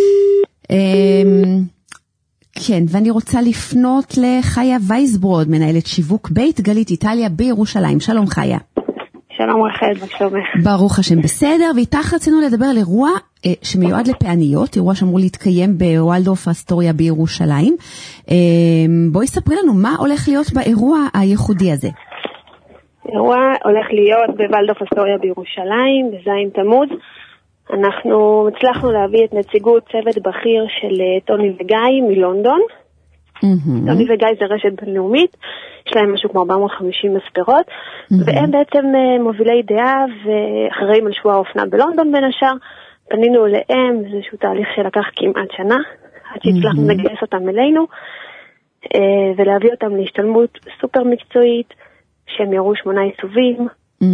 כן, ואני רוצה לפנות לחיה וייסברוד, מנהלת שיווק בית גלית איטליה בירושלים. שלום חיה. שלום רחל, מה שלומך? ברוך השם בסדר, ואיתך רצינו לדבר על אירוע שמיועד לפעניות, אירוע שאמור להתקיים בוולדורף אסטוריה בירושלים. בואי ספרי לנו מה הולך להיות באירוע הייחודי הזה. אירוע הולך להיות בוולדורף אסטוריה בירושלים, בזין תמוז. אנחנו הצלחנו להביא את נציגות צוות בכיר של טוני וגיא מלונדון. טוני וגיא זה רשת בינלאומית, יש להם משהו כמו 450 מספרות, והם בעצם מובילי דעה ואחראים על שבוע האופנה בלונדון בין השאר. פנינו אליהם, זה איזשהו תהליך שלקח כמעט שנה, עד שהצלחנו לגייס אותם אלינו, ולהביא אותם להשתלמות סופר מקצועית, שהם יראו 8 עיצובים.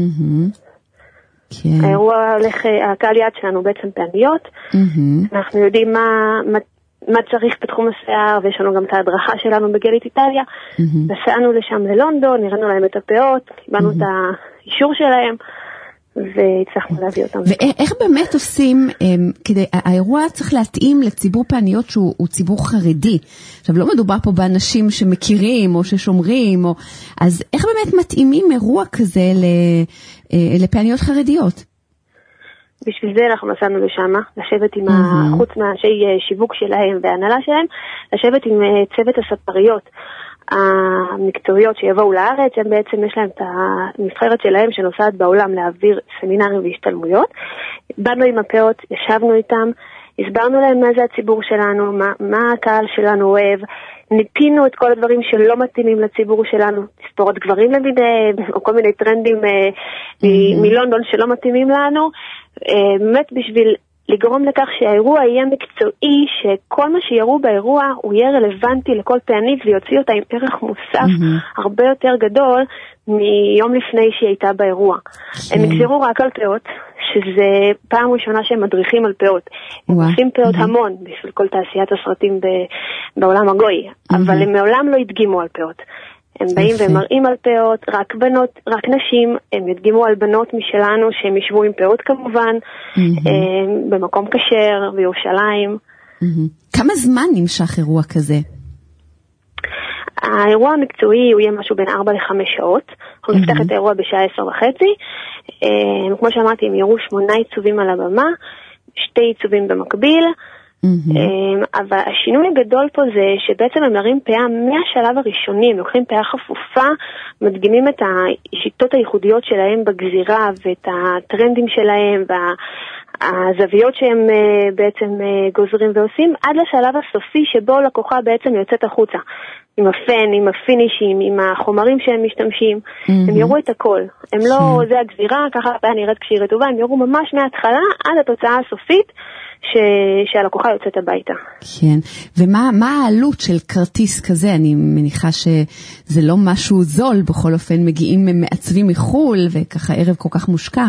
האירוע הולך, הקהל יעד שלנו בעצם פעניות, אנחנו יודעים מה צריך בתחום השיער, ויש לנו גם את ההדרכה שלנו בגלית איטליה. נסענו לשם ללונדון, נראינו להם את הפאות, קיבלנו את האישור שלהם, והצלחנו להביא אותם. ואיך באמת עושים, האירוע צריך להתאים לציבור פעניות שהוא ציבור חרדי. עכשיו, לא מדובר פה באנשים שמכירים או ששומרים, אז איך באמת מתאימים אירוע כזה לפעניות חרדיות? בשביל זה אנחנו נסענו לשם, לשבת עם חוץ מהאנשי שיווק שלהם וההנהלה שלהם, לשבת עם צוות הספריות המקצועיות שיבואו לארץ. הם בעצם יש להם את הנבחרת שלהם שנוסעת בעולם להעביר סמינרים והשתלמויות. באנו עם הפאות, ישבנו איתם, הסברנו להם מה זה הציבור שלנו, מה הקהל שלנו אוהב, ניפינו את כל הדברים שלא מתאימים לציבור שלנו, תספורות גברים למיניהם, או כל מיני טרנדים מלונדון שלא מתאימים לנו, באמת בשביל לגרום לכך שהאירוע יהיה מקצועי, שכל מה שיראו באירוע הוא יהיה רלוונטי לכל פענית, ויוציא אותה עם ערך מוסף הרבה יותר גדול מיום לפני שהיא הייתה באירוע. הם נגזרו רק על פאות, שזה פעם ראשונה שהם מדריכים על פאות. הם עושים פאות המון בשביל כל תעשיית הסרטים בעולם הגוי, אבל הם מעולם לא הדגימו על פאות. הם באים ומראים על פאות, רק בנות, רק נשים, הם ידגימו על בנות משלנו שהם ישבו עם פאות כמובן, במקום כשר, בירושלים. כמה זמן נמשך אירוע כזה? האירוע המקצועי הוא יהיה משהו בין 4 ל-5 שעות. אנחנו נפתח את האירוע בשעה 10:30. כמו שאמרתי, הם יראו 8 עיצובים על הבמה, 2 עיצובים במקביל. אבל השינוי הגדול פה זה שבעצם הם מראים פאה מהשלב הראשוני, הם לוקחים פאה חפופה, מדגימים את השיטות הייחודיות שלהם בגזירה ואת הטרנדים שלהם והזוויות שהם בעצם גוזרים ועושים, עד לשלב הסופי שבו לקוחה בעצם יוצאת החוצה. עם הפן, עם הפינישים, עם החומרים שהם משתמשים, הם יראו את הכל. הם לא, זה הגזירה, ככה הפעה נראית כשהיא רטובה, הם יראו ממש מההתחלה עד התוצאה הסופית שהלקוחה יוצאת הביתה. כן, ומה העלות של כרטיס כזה? אני מניחה שזה לא משהו זול, בכל אופן מגיעים מעצבים מחול, וככה ערב כל כך מושקע.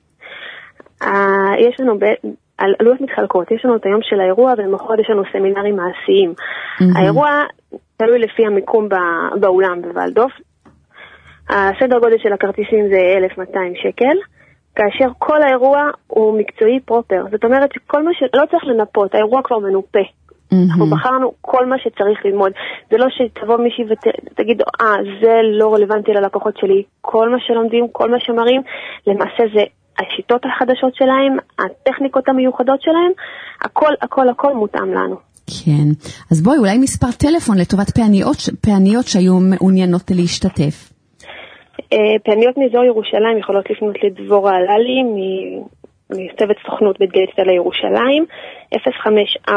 יש לנו עלויות מתחלקות, יש לנו את היום של האירוע, ולמחרת יש לנו סמינרים מעשיים. האירוע תלוי לפי המיקום באולם בוולדוף. הסדר גודל של הכרטיסים זה 1,200 שקל, כאשר כל האירוע הוא מקצועי פרופר. זאת אומרת שכל מה שלא צריך לנפות, האירוע כבר מנופה. אנחנו בחרנו כל מה שצריך ללמוד. זה לא שתבוא מישהי ותגיד, זה לא רלוונטי ללקוחות שלי. כל מה שלומדים, כל מה שמראים, למעשה זה השיטות החדשות שלהם, הטכניקות המיוחדות שלהם, הכל מותאם לנו. כן. אז בואי, אולי מספר טלפון לטובת פעניות שהיו מעוניינות להשתתף. פעניות מאזור ירושלים יכולות לפנות לדבורה הללי מצוות סוכנות בית גלית איטליה ירושלים, 054-5466-315,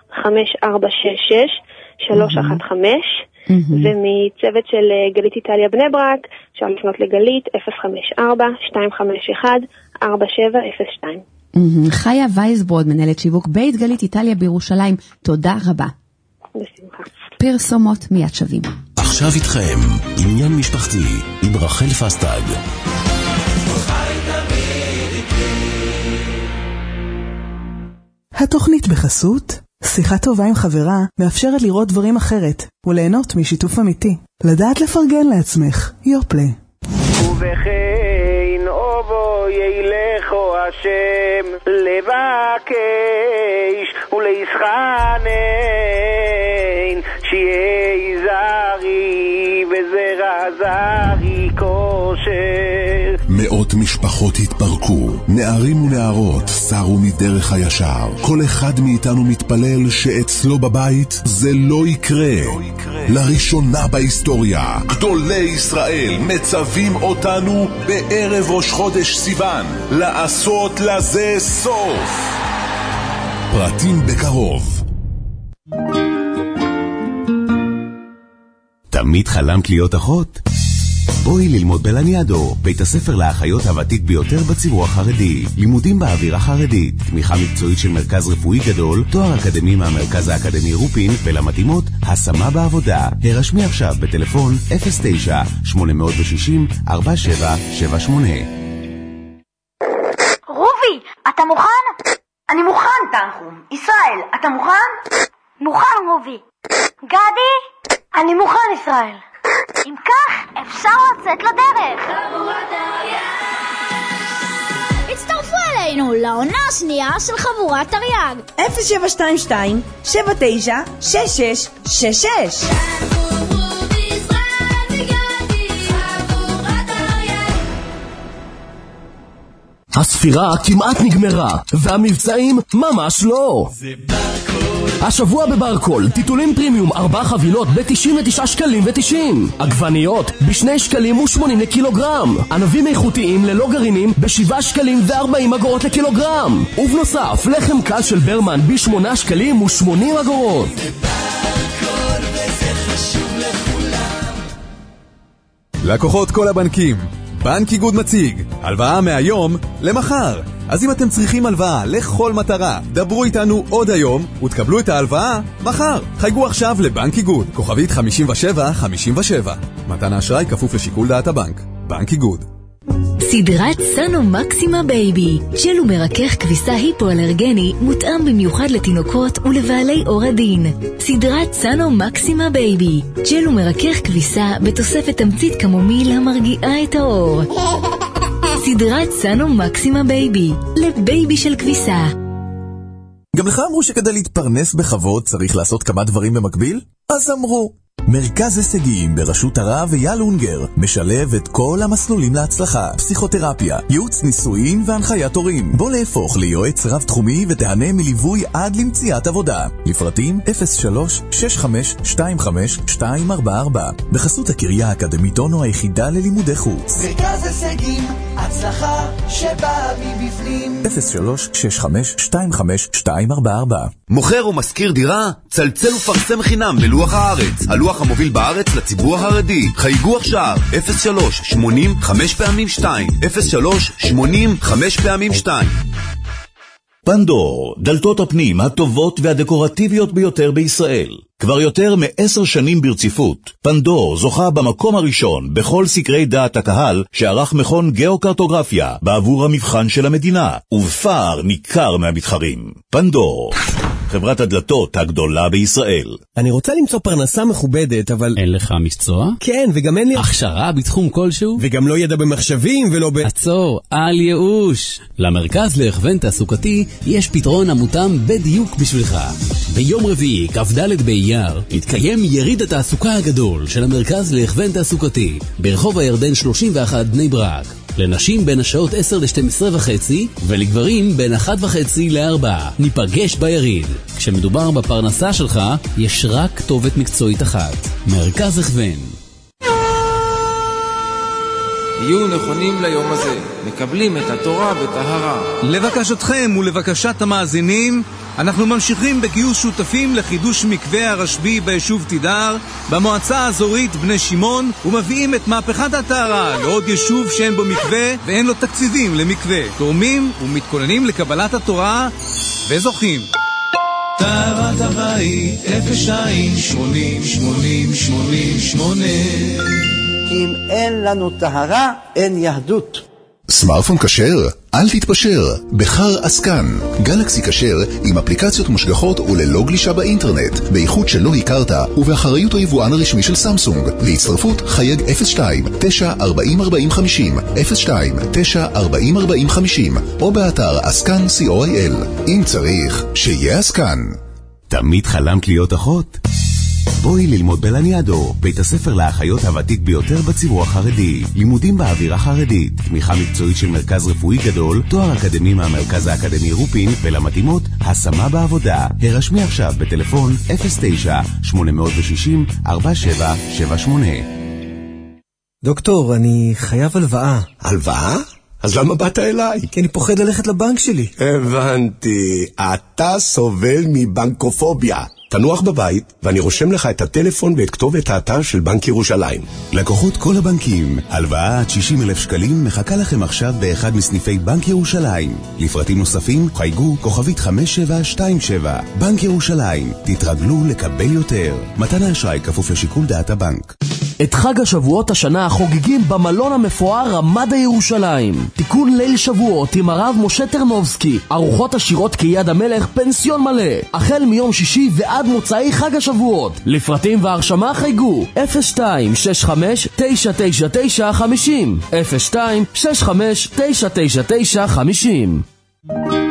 ומצוות של גלית איטליה בני ברק אפשר לפנות לגלית 054-251-4702. חיה וייסברוד, מנהלת שיווק בית גלית איטליה בירושלים, תודה רבה. בשמחה. פרסומות מיד שווים. עכשיו איתכם, עניין משפחתי עם רחל פסטג. התוכנית בחסות שיחה טובה עם חברה מאפשרת לראות דברים אחרת וליהנות משיתוף אמיתי. לדעת לפרגן לעצמך. יופלה. ובכן אובו ילכו השם לבקש ולהסחנן שיהיה זרי וזרע זרי כושר. מאות משפחות התפרקו, נערים ונערות סרו מדרך הישר. כל אחד מאיתנו מתפלל שאצלו בבית זה לא יקרה. לראשונה בהיסטוריה, גדולי ישראל מצווים אותנו בערב ראש חודש סיוון לעשות לזה סוף. פרטים בקרוב. תמיד חלמת להיות אחות? בואי ללמוד בלניאדו, בית הספר לאחיות הוותיק ביותר בציבור החרדי. לימודים באווירה חרדית, תמיכה מקצועית של מרכז רפואי גדול, תואר אקדמי מהמרכז האקדמי רופין, ולמתאימות השמה בעבודה. הרשמי עכשיו בטלפון 09-860-4778. רובי, אתה מוכן? אני מוכן, תנחום. ישראל, אתה מוכן? מוכן, רובי. גדי? אני מוכן, ישראל. אם כך, אפשר לצאת לדרך. הצטרפו אלינו לעונה השנייה של חבורת תרי"ג. 0722-796666. הספירה כמעט נגמרה, והמבצעים ממש לא. זה ברקול. השבוע בברקול, טיטולים פרימיום 4 חבילות ב-99 שקלים ו-90. עגבניות ב2 שקלים ו80 לקילוגרם. ענבים איכותיים ללא גרעינים ב7 שקלים ו40 אגורות לקילוגרם. ובנוסף, לחם קל של ברמן ב8 שקלים ו80 אגורות. זה ברקול וזה חשוב לכולם. לקוחות כל הבנקים, בנק איגוד מציג, הלוואה מהיום למחר. אז אם אתם צריכים הלוואה לכל מטרה, דברו איתנו עוד היום ותקבלו את ההלוואה מחר. חייגו עכשיו לבנק איגוד, כוכבית 5757. מתן האשראי כפוף לשיקול דעת הבנק. בנק איגוד. סדרת סאנו מקסימה בייבי, ג'ל ומרכך כביסה היפואלרגני מותאם במיוחד לתינוקות ולבעלי עור עדין. סדרת סאנו מקסימה בייבי, ג'ל ומרכך כביסה בתוספת תמצית קמומיל המרגיעה את העור. סדרת סאנו מקסימה בייבי, לבייבי של כביסה. גם לך אמרו שכדי להתפרנס בכבוד צריך לעשות כמה דברים במקביל? אז אמרו. מרכז הישגים בראשות הרב אייל אונגר משלב את כל המסלולים להצלחה, פסיכותרפיה, ייעוץ נישואין והנחיית הורים. בוא להפוך ליועץ רב תחומי ותהנה מליווי עד למציאת עבודה. לפרטים 03-6525-244 בחסות הקריה האקדמית אונו היחידה ללימודי חוץ. מרכז הישגים הצלחה שבאה מבפנים. 03-6525-2444. מוכר ומזכיר דירה? צלצל ופרסם חינם בלוח הארץ, הלוח המוביל בארץ לציבור החרדי. חייגו עכשיו 03-80-5x2 03-80-5x2. פנדור, דלתות הפנים הטובות והדקורטיביות ביותר בישראל. כבר יותר מ10 שנים ברציפות, פנדור זוכה במקום הראשון בכל סקרי דעת הקהל שערך מכון גיאוקרטוגרפיה בעבור המבחן של המדינה, ובפער ניכר מהמתחרים. פנדור, חברת הדלתות הגדולה בישראל. אני רוצה למצוא פרנסה מכובדת, אבל... אין לך מקצוע? כן, וגם אין לי... הכשרה בתחום כלשהו? וגם לא ידע במחשבים ולא עצור, אל ייאוש. למרכז להכוון תעסוקתי יש פתרון המותאם בדיוק בשבילך. ביום רביעי, כ"ד באייר, יתקיים יריד התעסוקה הגדול של המרכז להכוון תעסוקתי ברחוב הירדן 31 בני ברק. לנשים בין השעות 10 ל-12:30 ולגברים בין 1:30 ל-4. ניפגש ביריד. כשמדובר בפרנסה שלך, יש רק כתובת מקצועית אחת. מרכז הכוון. יהיו נכונים ליום הזה, מקבלים את התורה בטהרה. לבקשתכם ולבקשת המאזינים, אנחנו ממשיכים בגיוס שותפים לחידוש מקווה הרשב"י ביישוב תידר, במועצה האזורית בני שמעון, ומביאים את מהפכת הטהרה לעוד יישוב שאין בו מקווה ואין לו תקציבים למקווה. תורמים ומתכוננים לקבלת התורה וזוכים. טהרת הבית 02-80-80-88. אם אין לנו טהרה, אין יהדות. סמארטפון כשר? אל תתפשר, בחר עסקן. גלקסי כשר עם אפליקציות מושגחות וללא גלישה באינטרנט, באיכות שלא הכרת ובאחריות היבואן הרשמי של סמסונג. להצטרפות חייג 02-940-4050 02-940-4050 או באתר עסקן co.il. אם צריך, שיהיה עסקן. תמיד חלמת להיות אחות? בואי ללמוד בלניאדו, בית הספר לאחיות הוותיק ביותר בציבור החרדי. לימודים באווירה חרדית, תמיכה מקצועית של מרכז רפואי גדול, תואר אקדמי מהמרכז האקדמי רופין, ולמתאימות, השמה בעבודה. הרשמי עכשיו בטלפון 09-860-4778. דוקטור, אני חייב הלוואה. הלוואה? אז למה באת אליי? כי אני פוחד ללכת לבנק שלי. הבנתי, אתה סובל מבנקופוביה. תנוח בבית, ואני רושם לך את הטלפון ואת כתובת האתר של בנק ירושלים. לקוחות כל הבנקים, הלוואה עד 60,000 שקלים מחכה לכם עכשיו באחד מסניפי בנק ירושלים. לפרטים נוספים, חייגו כוכבית 5727. בנק ירושלים, תתרגלו לקבל יותר. מתן האשראי כפוף לשיקול דעת הבנק. את חג השבועות השנה חוגגים במלון המפואר רמדה ירושלים. תיקון ליל שבועות עם הרב משה טרנובסקי. ארוחות עשירות כיד המלך, פנסיון מלא. החל מיום שישי ועד מוצאי חג השבועות. לפרטים והרשמה חייגו 02-65-999-50 02-65-999-50.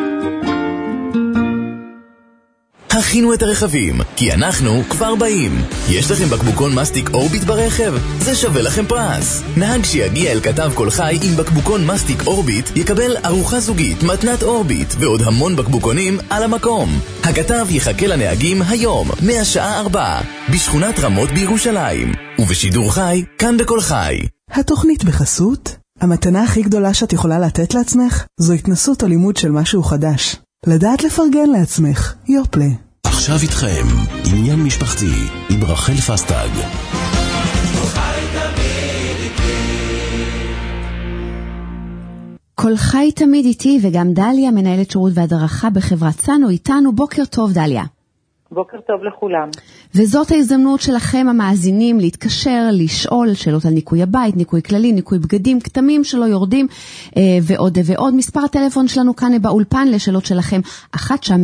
הכינו את הרכבים, כי אנחנו כבר באים. יש לכם בקבוקון מסטיק אורביט ברכב? זה שווה לכם פרס. נהג שיגיע אל כתב כל חי עם בקבוקון מסטיק אורביט יקבל ארוחה זוגית, מתנת אורביט ועוד המון בקבוקונים על המקום. הכתב יחכה לנהגים היום מהשעה 4 בשכונת רמות בירושלים, ובשידור חי כאן בכל חי. התוכנית בחסות, המתנה הכי גדולה שאת יכולה לתת לעצמך זו התנסות או לימוד של משהו חדש. לדעת לפרגן לעצמך, יופלה. עכשיו איתכם, עניין משפחתי עם רחל פסטג. כל חי תמיד איתי, וגם דליה, מנהלת שירות והדרכה בחברת סנו, איתנו. בוקר טוב דליה. בוקר טוב לכולם. וזאת ההזדמנות שלכם המאזינים להתקשר, לשאול שאלות על ניקוי הבית, ניקוי כללי, ניקוי בגדים, כתמים שלא יורדים ועוד ועוד. מספר הטלפון שלנו כאן באולפן לשאלות שלכם 1-952-92-93.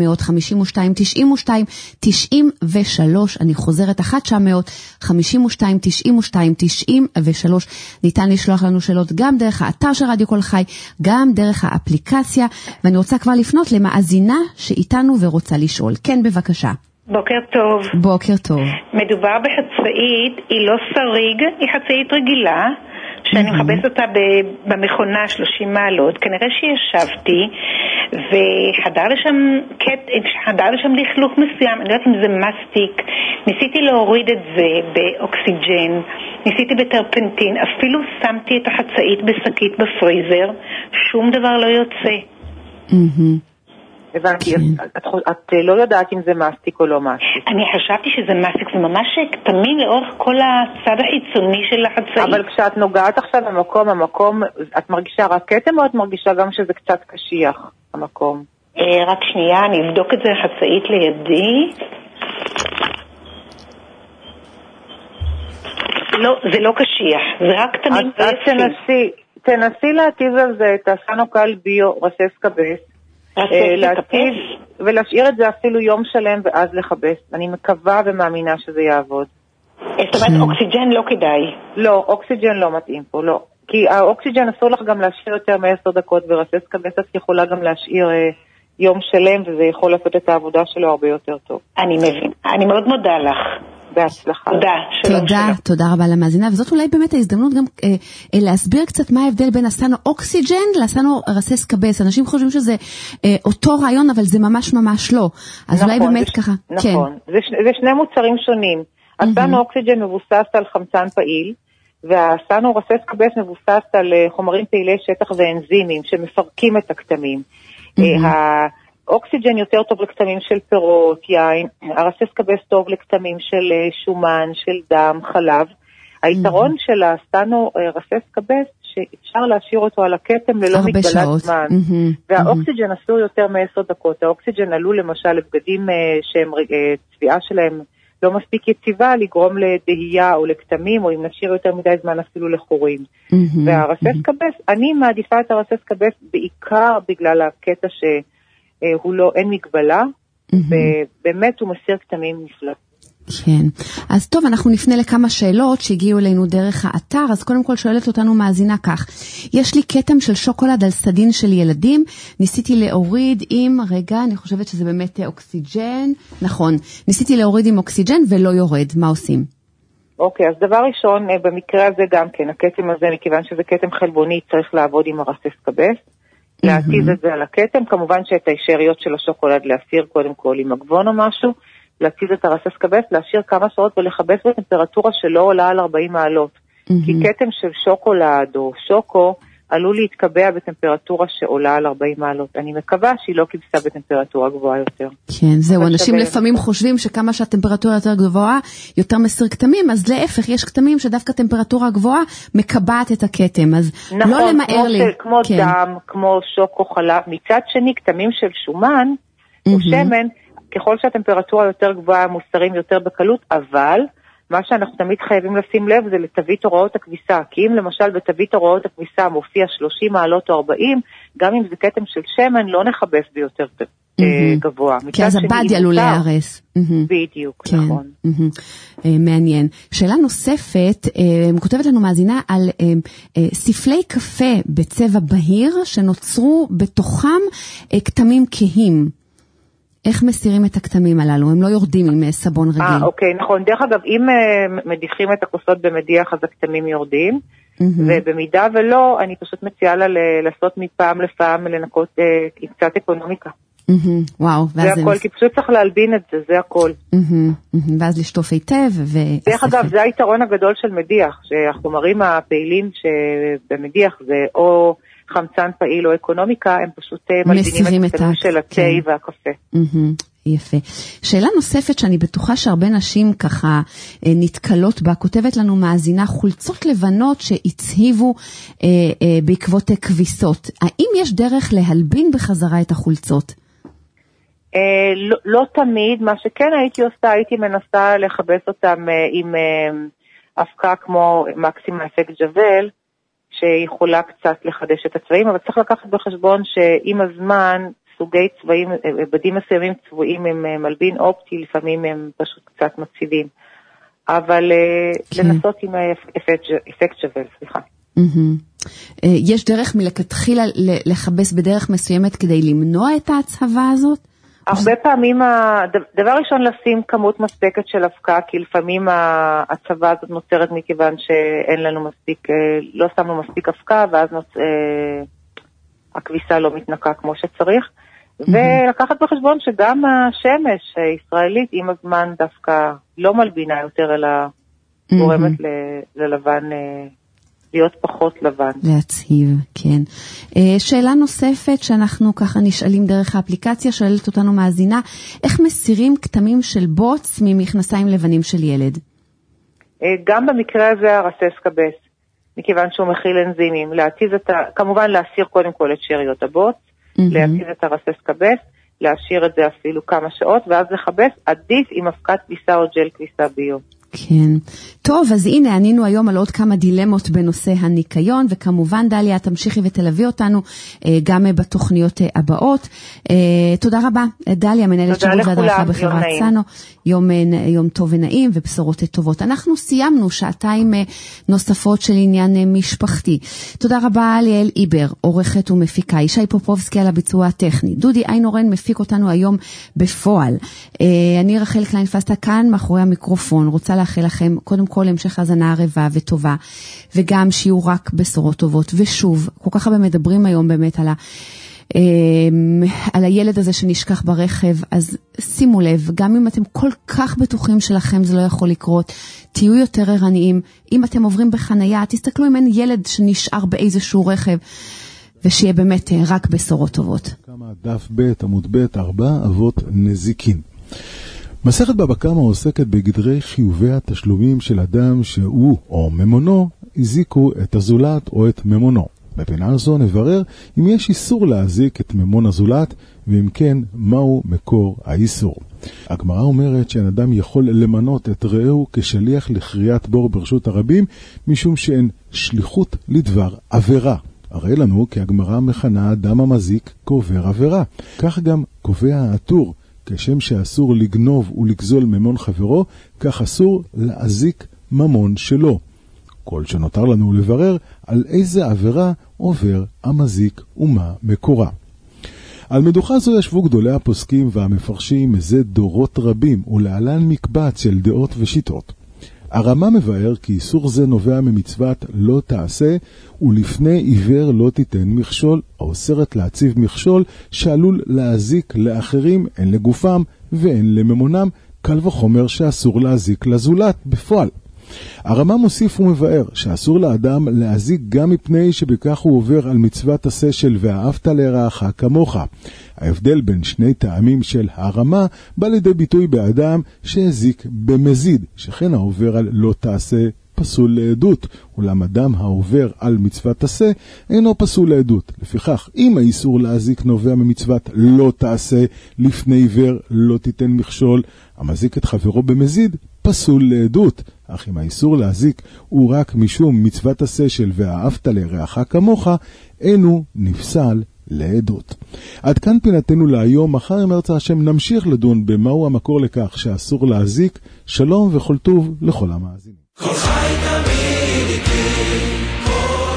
אני חוזרת 1-952-92-93. ניתן לשלוח לנו שאלות גם דרך האתר של רדיו כל חי, גם דרך האפליקציה, ואני רוצה כבר לפנות למאזינה שאיתנו ורוצה לשאול. כן, בבקשה. בוקר טוב. בוקר טוב. מדובר בחצאית, היא לא שריג, היא חצאית רגילה, שאני מחפשת אותה במכונה 30 מעלות, כנראה שישבתי וחדר לשם לכלוך מסוים, אני לא יודעת אם זה מסטיק, ניסיתי להוריד את זה באוקסיג'ן, ניסיתי בטרפנטין, אפילו שמתי את החצאית בשקית בפריזר, שום דבר לא יוצא. הבנתי, את לא יודעת אם זה מסטיק או לא מסטיק. אני חשבתי שזה מסטיק, זה ממש כתמים לאורך כל הצד החיצוני של החצאית. אבל כשאת נוגעת עכשיו במקום, את מרגישה רק כתם או את מרגישה גם שזה קצת קשיח, המקום? רק שנייה, אני אבדוק את זה החצאית לידי. לא, זה לא קשיח, זה רק כתמים. אז תנסי להטיב על זה את הסנוקל ביו רסס קבס. להטיב ולהשאיר את זה אפילו יום שלם ואז לחבש. אני מקווה ומאמינה שזה יעבוד. זאת אומרת אוקסיג'ן לא כדאי? לא, אוקסיג'ן לא מתאים פה, לא. כי האוקסיג'ן אסור לך גם להשאיר יותר מ10 דקות ורסס קבסת יכולה גם להשאיר יום שלם וזה יכול לעשות את העבודה שלו הרבה יותר טוב. אני מבין. אני מאוד מודה לך. בהצלחה. תודה רבה למאזינה, וזאת אולי באמת ההזדמנות גם להסביר קצת מה ההבדל בין הסנו אוקסיג'ן לסנו רסס קבס. אנשים חושבים שזה אותו רעיון, אבל זה ממש ממש לא. אז אולי באמת ככה. נכון, זה שני מוצרים שונים. הסנו אוקסיג'ן מבוסס על חמצן פעיל, והסנו רסס קבס מבוסס על חומרים פעילי שטח ואנזימים שמפרקים את הכתמים. אוקסיג'ן יותר טוב לכתמים של פירות, יין, הרסס קבס טוב לכתמים של שומן, של דם, חלב. היתרון של הסטנו רסס קבס שאפשר להשאיר אותו על הכתם ללא מגבלת זמן. והאוקסיג'ן אסור יותר מ10 דקות. האוקסיג'ן עלול למשל לבגדים שהם צביעה שלהם לא מספיק יציבה, לגרום לדהייה או לכתמים, או אם נשאיר יותר מדי זמן אפילו לחורים. והרסס קבס, אני מעדיפה את הרסס קבס בעיקר בגלל הקטע שהוא לא, אין מגבלה, ובאמת הוא מסיר כתמים נפלא. כן. אז טוב, אנחנו נפנה לכמה שאלות שהגיעו אלינו דרך האתר. אז קודם כל שואלת אותנו מאזינה כך: יש לי כתם של שוקולד על סדין של ילדים, ניסיתי להוריד עם, רגע, אני חושבת שזה באמת אוקסיג'ן, נכון, ניסיתי להוריד עם אוקסיג'ן ולא יורד, מה עושים? אוקיי, אז דבר ראשון, במקרה הזה גם כן, הכתם הזה, מכיוון שזה כתם חלבוני, צריך לעבוד עם הרסס קבס, להטיב את זה על הכתם, כמובן שאת הישאריות של השוקולד להסיר קודם כל עם מגבון או משהו, להציז את הרסס קבס, להשאיר כמה שעות ולחבס בטמפרטורה שלא עולה על 40 מעלות. כי כתם של שוקולד או שוקו עלול להתקבע בטמפרטורה שעולה על 40 מעלות. אני מקווה שהיא לא כבשה בטמפרטורה גבוהה יותר. כן, זהו, אנשים לפעמים חושבים שכמה שהטמפרטורה יותר גבוהה, יותר מסיר כתמים, אז להפך, יש כתמים שדווקא טמפרטורה גבוהה מקבעת את הכתם, אז לא למהר לי. נכון, כמו דם, כמו שוקו, חלב. מצד שני, כתמים של שומן או שמן, ככל שהטמפרטורה יותר גבוהה, מוסרים יותר בקלות, אבל מה שאנחנו תמיד חייבים לשים לב זה לתווית הוראות הכביסה, כי אם למשל בתווית הוראות הכביסה מופיע 30 מעלות או 40, גם אם זה כתם של שמן, לא נחבס ביותר גבוה. כי אז הבד עלול להיהרס. בדיוק, נכון. מעניין. שאלה נוספת, כותבת לנו מאזינה על ספלי קפה בצבע בהיר, שנוצרו בתוכם כתמים כהים. איך מסירים את הכתמים הללו? הם לא יורדים עם סבון רגיל. אוקיי, נכון. דרך אגב, אם מדיחים את הכוסות במדיח, אז הכתמים יורדים, ובמידה ולא, אני פשוט מציעה לה לעשות מפעם לפעם, לנקות עם קצת אקונומיקה. וואו. זה הכל, כי פשוט צריך להלבין את זה, זה הכל. ואז לשטוף היטב. דרך אגב, זה היתרון הגדול של מדיח, שהחומרים הפעילים שבמדיח זה או חמצן פעיל או אקונומיקה, הם פשוט מלבינים את הכתמים של התה והקפה. יפה. שאלה נוספת שאני בטוחה שהרבה נשים ככה נתקלות בה, כותבת לנו מאזינה, חולצות לבנות שהצהיבו בעקבות כביסות. האם יש דרך להלבין בחזרה את החולצות? לא תמיד. מה שכן הייתי עושה, הייתי מנסה לחבס אותם עם אבקה כמו מקסימה אפקט ג'בל, שיכולה קצת לחדש את הצבעים, אבל צריך לקחת בחשבון שעם הזמן סוגי צבעים, בדים מסוימים צבועים עם מלבין אופטי, לפעמים הם פשוט קצת מציבים. אבל לנסות עם אפקט ג'בל, סליחה. יש דרך מלכתחילה לחבס בדרך מסוימת כדי למנוע את ההצהבה הזאת? הרבה פעמים, דבר ראשון לשים כמות מספקת של אבקה, כי לפעמים הצבא הזאת נוצרת מכיוון שאין לנו מספיק, לא שמנו מספיק אבקה, ואז הכביסה לא מתנקה כמו שצריך. ולקחת בחשבון שגם השמש הישראלית עם הזמן דווקא לא מלבינה יותר, אלא גורמת ללבן, להיות פחות לבן. להצהיב, כן. שאלה נוספת שאנחנו ככה נשאלים דרך האפליקציה, שואלת אותנו מאזינה, איך מסירים כתמים של בוץ ממכנסיים לבנים של ילד? גם במקרה הזה הרסס קבס, מכיוון שהוא מכיל אנזימים, כמובן להסיר קודם כל את שאריות הבוץ, להציז את הרסס קבס, להשאיר את זה אפילו כמה שעות, ואז לחבס, עדיף עם אבקת כביסה או ג'ל כביסה ביו. כן. טוב, אז הנה, ענינו היום על עוד כמה דילמות בנושא הניקיון, וכמובן, דליה, תמשיכי ותלווי אותנו גם בתוכניות הבאות. תודה רבה, דליה, מנהלת שירות והדרכה בחברת סנו. יום טוב ונעים ובשורות טובות. אנחנו סיימנו שעתיים נוספות של עניין משפחתי. תודה רבה ליאל איבר, עורכת ומפיקה, ישי פופובסקי על הביצוע הטכני. דודי איינורן מפיק אותנו היום בפועל. אני רחל קליין-פסטה כאן מאחורי המיקרופון, רוצה לאחל לכם קודם כל המשך האזנה ערבה וטובה, וגם שיהיו רק בשורות טובות. ושוב, כל כך הרבה מדברים היום באמת על הילד הזה שנשכח ברכב, אז שימו לב, גם אם אתם כל כך בטוחים שלכם זה לא יכול לקרות, תהיו יותר ערניים. אם אתם עוברים בחנייה, תסתכלו אם אין ילד שנשאר באיזשהו רכב, ושיהיה באמת רק בשורות טובות. כמה דף ב' עמוד ב' 4 אבות נזיקין. מסכת בבא קמא עוסקת בגדרי חיובי התשלומים של אדם שהוא או ממונו הזיקו את הזולת או את ממונו. בפינה זו נברר אם יש איסור להזיק את ממון הזולת, ואם כן, מהו מקור האיסור. הגמרא אומרת שאין אדם יכול למנות את רעהו כשליח לכריית בור ברשות הרבים, משום שאין שליחות לדבר עבירה. הרי לנו כי הגמרא מכנה אדם המזיק קובר עבירה. כך גם קובע העטור, כשם שאסור לגנוב ולגזול ממון חברו, כך אסור להזיק ממון שלו. כל שנותר לנו לברר על איזה עבירה עובר המזיק ומה מקורה. על מדוכה זו ישבו גדולי הפוסקים והמפרשים מזה דורות רבים, ולהלן מקבץ של דעות ושיטות. הרמה מבאר כי איסור זה נובע ממצוות לא תעשה, ולפני עיוור לא תיתן מכשול, האוסרת להציב מכשול שעלול להזיק לאחרים, הן לגופם והן לממונם, קל וחומר שאסור להזיק לזולת בפועל. הרמה מוסיף ומבאר שאסור לאדם להזיק גם מפני שבכך הוא עובר על מצוות עשה של ואהבת לרעך כמוך. ההבדל בין שני טעמים של הרמה בא לידי ביטוי באדם שהזיק במזיד, שכן העובר על לא תעשה פסול לעדות, אולם אדם העובר על מצוות עשה אינו פסול לעדות. לפיכך, אם האיסור להזיק נובע ממצוות לא תעשה, לפני עיוור לא תיתן מכשול, המזיק את חברו במזיד פסול לעדות. אך אם האיסור להזיק הוא רק משום מצוות עשה של ואהבת לרעך כמוך, אינו נפסל לעדות. עד כאן פינתנו להיום. מחר אם ירצה השם נמשיך לדון במהו המקור לכך שאסור להזיק. שלום וכל טוב לכל המאזינים. כל חי תמיד איתי, כל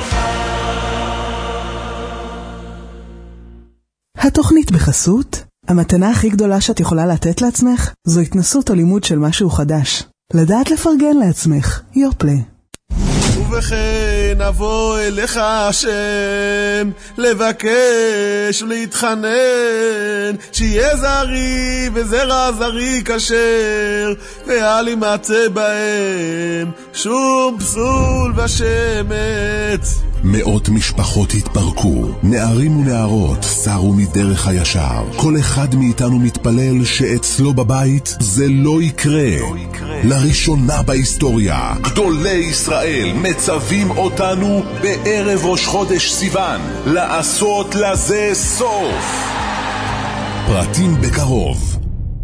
חי. התוכנית בחסות, המתנה הכי גדולה שאת יכולה לתת לעצמך זו התנסות או לימוד של משהו חדש. לדעת לפרגן לעצמך, יופלה. ובכן אבוא אליך השם, לבקש ולהתחנן, שיהיה זרי וזרע זרי כשר, ואל ימצא בהם שום פסול ושמץ. מאות משפחות התפרקו, נערים ונערות סרו מדרך הישר. כל אחד מאיתנו מתפלל שאצלו בבית זה לא יקרה. לראשונה בהיסטוריה, גדולי ישראל מצווים אותנו בערב ראש חודש סיוון לעשות לזה סוף. פרטים בקרוב.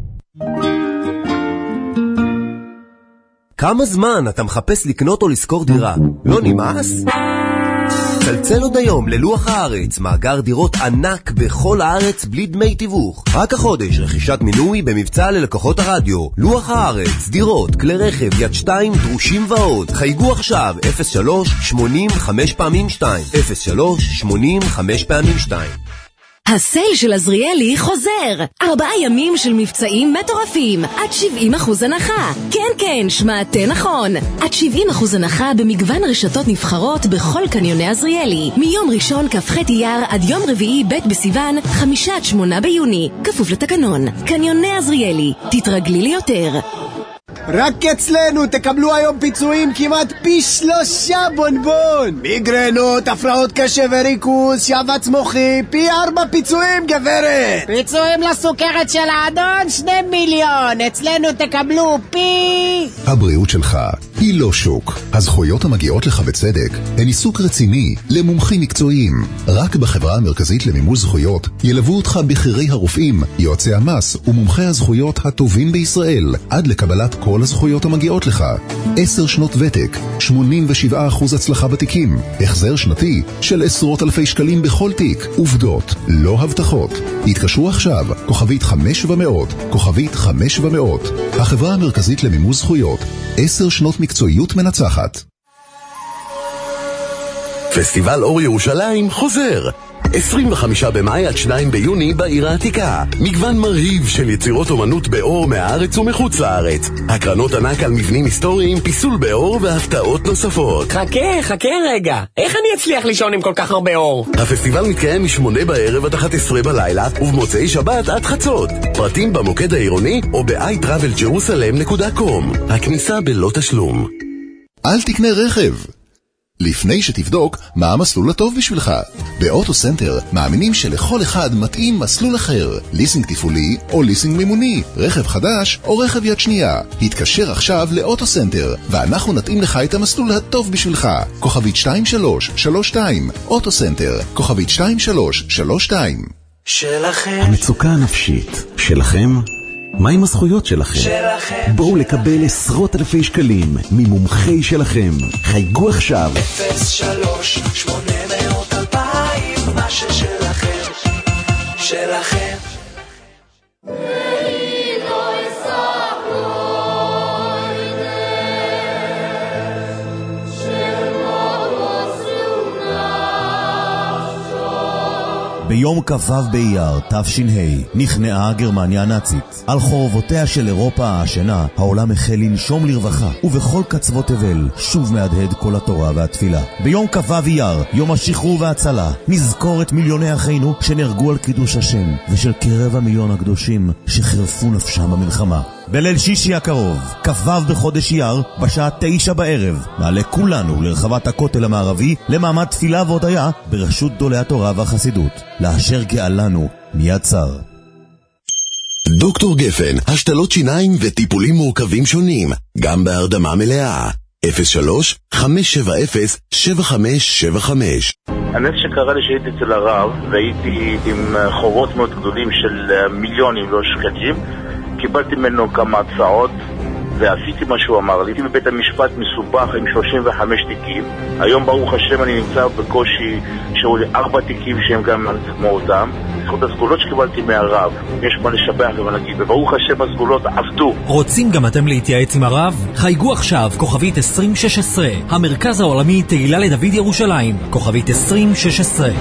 כמה זמן אתה מחפש לקנות או לשכור דירה? לא נמאס? צלצל עוד היום ללוח הארץ, מאגר דירות ענק בכל הארץ בלי דמי תיווך. רק החודש רכישת מינוי במבצע ללקוחות הרדיו. לוח הארץ, דירות, כלי רכב, יד 2, דרושים ועוד. חייגו עכשיו 03-80-5x2 03-80-5x2. הסייל של עזריאלי חוזר. 4 ימים של מבצעים מטורפים, עד 70% הנחה. כן, שמעתם נכון. עד 70% הנחה במגוון רשתות נבחרות בכל קניוני עזריאלי. מיום ראשון כ"ח אייר עד יום רביעי ב' בסיוון, 5 עד 8 ביוני. כפוף לתקנון. קניוני עזריאלי. תתרגלי ליותר. רק אצלנו תקבלו היום פיצויים כמעט פי 3 בונבון. מיגרנות, הפרעות קשב וריכוז, שבץ מוחי, פי 4 פיצויים גברת. פיצויים לסוכרת של האדון 2 מיליון. אצלנו תקבלו פי... הבריאות שלך היא לא שוק. הזכויות המגיעות לך בצדק הן עיסוק רציני למומחים מקצועיים. רק בחברה המרכזית למימוש זכויות ילוו אותך בכירי הרופאים, יועצי המס ומומחי הזכויות הטובים בישראל עד לקבלת כל הזכויות המגיעות לך. 10 שנות ותק, 87% הצלחה בתיקים, החזר שנתי של עשרות אלפי שקלים בכל תיק. עובדות, לא הבטחות. התקשרו עכשיו, כוכבית 500, כוכבית 500. החברה המרכזית למימוש זכויות, 10 שנות מקצועיות מנצחת. פסטיבל אור ירושלים חוזר 25 במאי עד 2 ביוני בעיר העתיקה. מגוון מרהיב של יצירות אומנות באור מהארץ ומחוץ לארץ. הקרנות ענק על מבנים היסטוריים, פיסול באור והפתעות נוספות. חכה רגע, איך אני אצליח לישון עם כל כך הרבה אור? הפסטיבל מתקיים מ8 בערב עד 11 בלילה ובמוצאי שבת עד חצות. פרטים במוקד העירוני או ב-iTravelJerusalem.com. הכניסה בלא תשלום. אל תקנה רכב לפני שתבדוק מה המסלול הטוב בשבילך. באוטו סנטר מאמינים שלכל אחד מתאים מסלול אחר, ליסינג תפעולי או ליסינג מימוני, רכב חדש או רכב יד שנייה. התקשר עכשיו לאוטו סנטר ואנחנו נתאים לך את המסלול הטוב בשבילך. כוכבית 2332, אוטו סנטר, כוכבית 2332. שלכם. המצוקה הנפשית שלכם? מה עם הזכויות שלכם? שלכם. בואו לקבל עשרות אלפי שקלים ממומחי שלכם. חייגו עכשיו 03-800-2000, מה ששלכם, שלכם. ביום כ"ו באייר תש"ה נכנעה גרמניה הנאצית. על חורבותיה של אירופה העשנה העולם החל לנשום לרווחה, ובכל קצוות תבל שוב מהדהד כל התורה והתפילה. ביום כ"ו אייר, יום השחרור וההצלה, נזכור את מיליוני אחינו שנהרגו על קידוש השם, ושל כ250,000 הקדושים שחירפו נפשם במלחמה. בליל שישי הקרוב, כ"ו בחודש אייר, בשעה 9 בערב, נעלה כולנו לרחבת הכותל המערבי למעמד תפילה והודיה ברשות גדולי התורה והחסידות. לאשר גאלנו מיד צר. דוקטור גפן, השתלות שיניים וטיפולים מורכבים שונים, גם בהרדמה מלאה. 03-570-7575. הנס שקרה לי שהייתי אצל הרב והייתי עם חובות מאוד גדולים של מיליונים לא שקלים, קיבלתי ממנו כמה הצעות ועשיתי מה שהוא אמר לי. הייתי בבית המשפט מסובך עם 35 תיקים. היום ברוך השם אני נמצא בקושי שהיו לי 4 תיקים שהם גם כמו אותם. זכות הסגולות שקיבלתי מהרב, יש מה לשבח ומה להגיד, וברוך השם הסגולות עבדו. רוצים גם אתם להתייעץ עם הרב? חייגו עכשיו, כוכבית 2016, המרכז העולמי תהילה לדוד ירושלים, כוכבית 2016.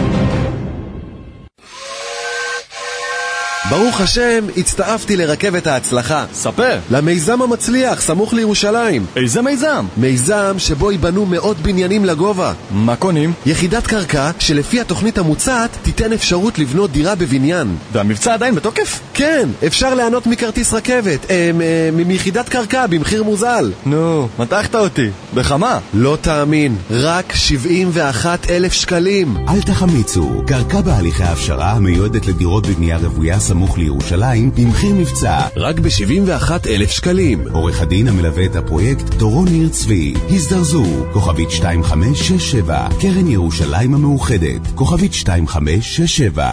ברוך השם, הצטרפתי לרכבת ההצלחה. ספר. למיזם המצליח, סמוך לירושלים. איזה מיזם? מיזם שבו ייבנו 100 בניינים לגובה. מה קונים? יחידת קרקע שלפי התוכנית המוצעת תיתן אפשרות לבנות דירה בבניין. והמבצע עדיין בתוקף? כן, אפשר ליהנות מכרטיס רכבת, מיחידת קרקע במחיר מוזל. נו, מתחת אותי. בכמה? לא תאמין, רק 71,000 שקלים. אל תחמיצו, קרקע בהליכי ההפשרה המיועדת לדירות בבנייה רוויה סמוך לירושלים במחיר מבצע רק ב71,000 שקלים. עורך הדין המלווה את הפרויקט דורון ניר צבי. הזדרזו, כוכבית 2567, קרן ירושלים המאוחדת, כוכבית 2567.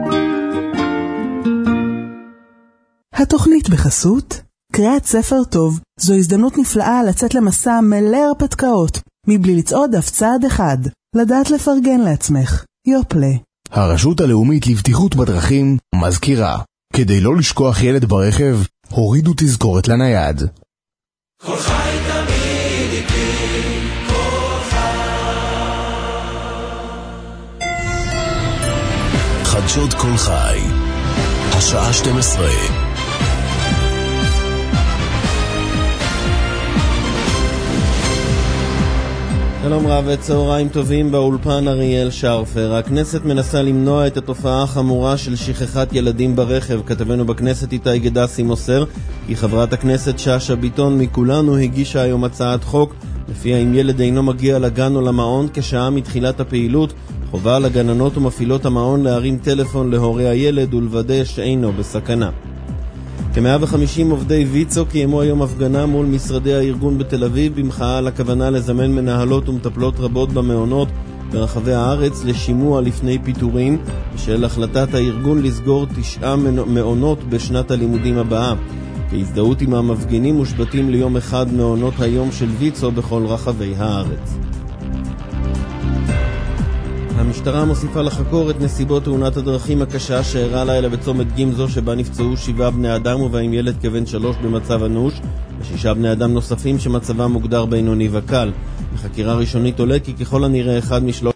התוכנית בחסות קריאת ספר טוב. זו הזדמנות נפלאה לצאת למסע מלא הרפתקאות מבלי לצעוד אף צעד אחד. לדעת לפרגן לעצמך. יופלה. הרשות הלאומית לבטיחות בדרכים מזכירה, כדי לא לשכוח ילד ברכב, הורידו תזכורת לנייד. כל חי תמיד איתי, כל חי. חדשות כל חי, השעה 12. שלום רב וצהריים טובים, באולפן אריאל שרפר. הכנסת מנסה למנוע את התופעה החמורה של שכחת ילדים ברכב. כתבנו בכנסת איתי גדסי מוסר כי חברת הכנסת שאשא ביטון מכולנו הגישה היום הצעת חוק לפיה אם ילד אינו מגיע לגן או למעון כשעה מתחילת הפעילות, חובה על הגננות ומפעילות המעון להרים טלפון להורי הילד ולוודא שאינו בסכנה. כ-150 עובדי ויצו קיימו היום הפגנה מול משרדי הארגון בתל אביב במחאה על הכוונה לזמן מנהלות ומטפלות רבות במעונות ברחבי הארץ לשימוע לפני פיטורים בשל החלטת הארגון לסגור 9 מעונות בשנת הלימודים הבאה. כהזדהות עם המפגינים מושבתים ליום אחד מעונות היום של ויצו בכל רחבי הארץ. המשטרה מוסיפה לחקור את נסיבות תאונת הדרכים הקשה שאירעה לילה בצומת גמזו שבה נפצעו 7 בני אדם ובהם ילד כבן 3 במצב אנוש ו6 בני אדם נוספים שמצבם מוגדר בינוני וקל. בחקירה ראשונית עולה כי ככל הנראה אחד משלוש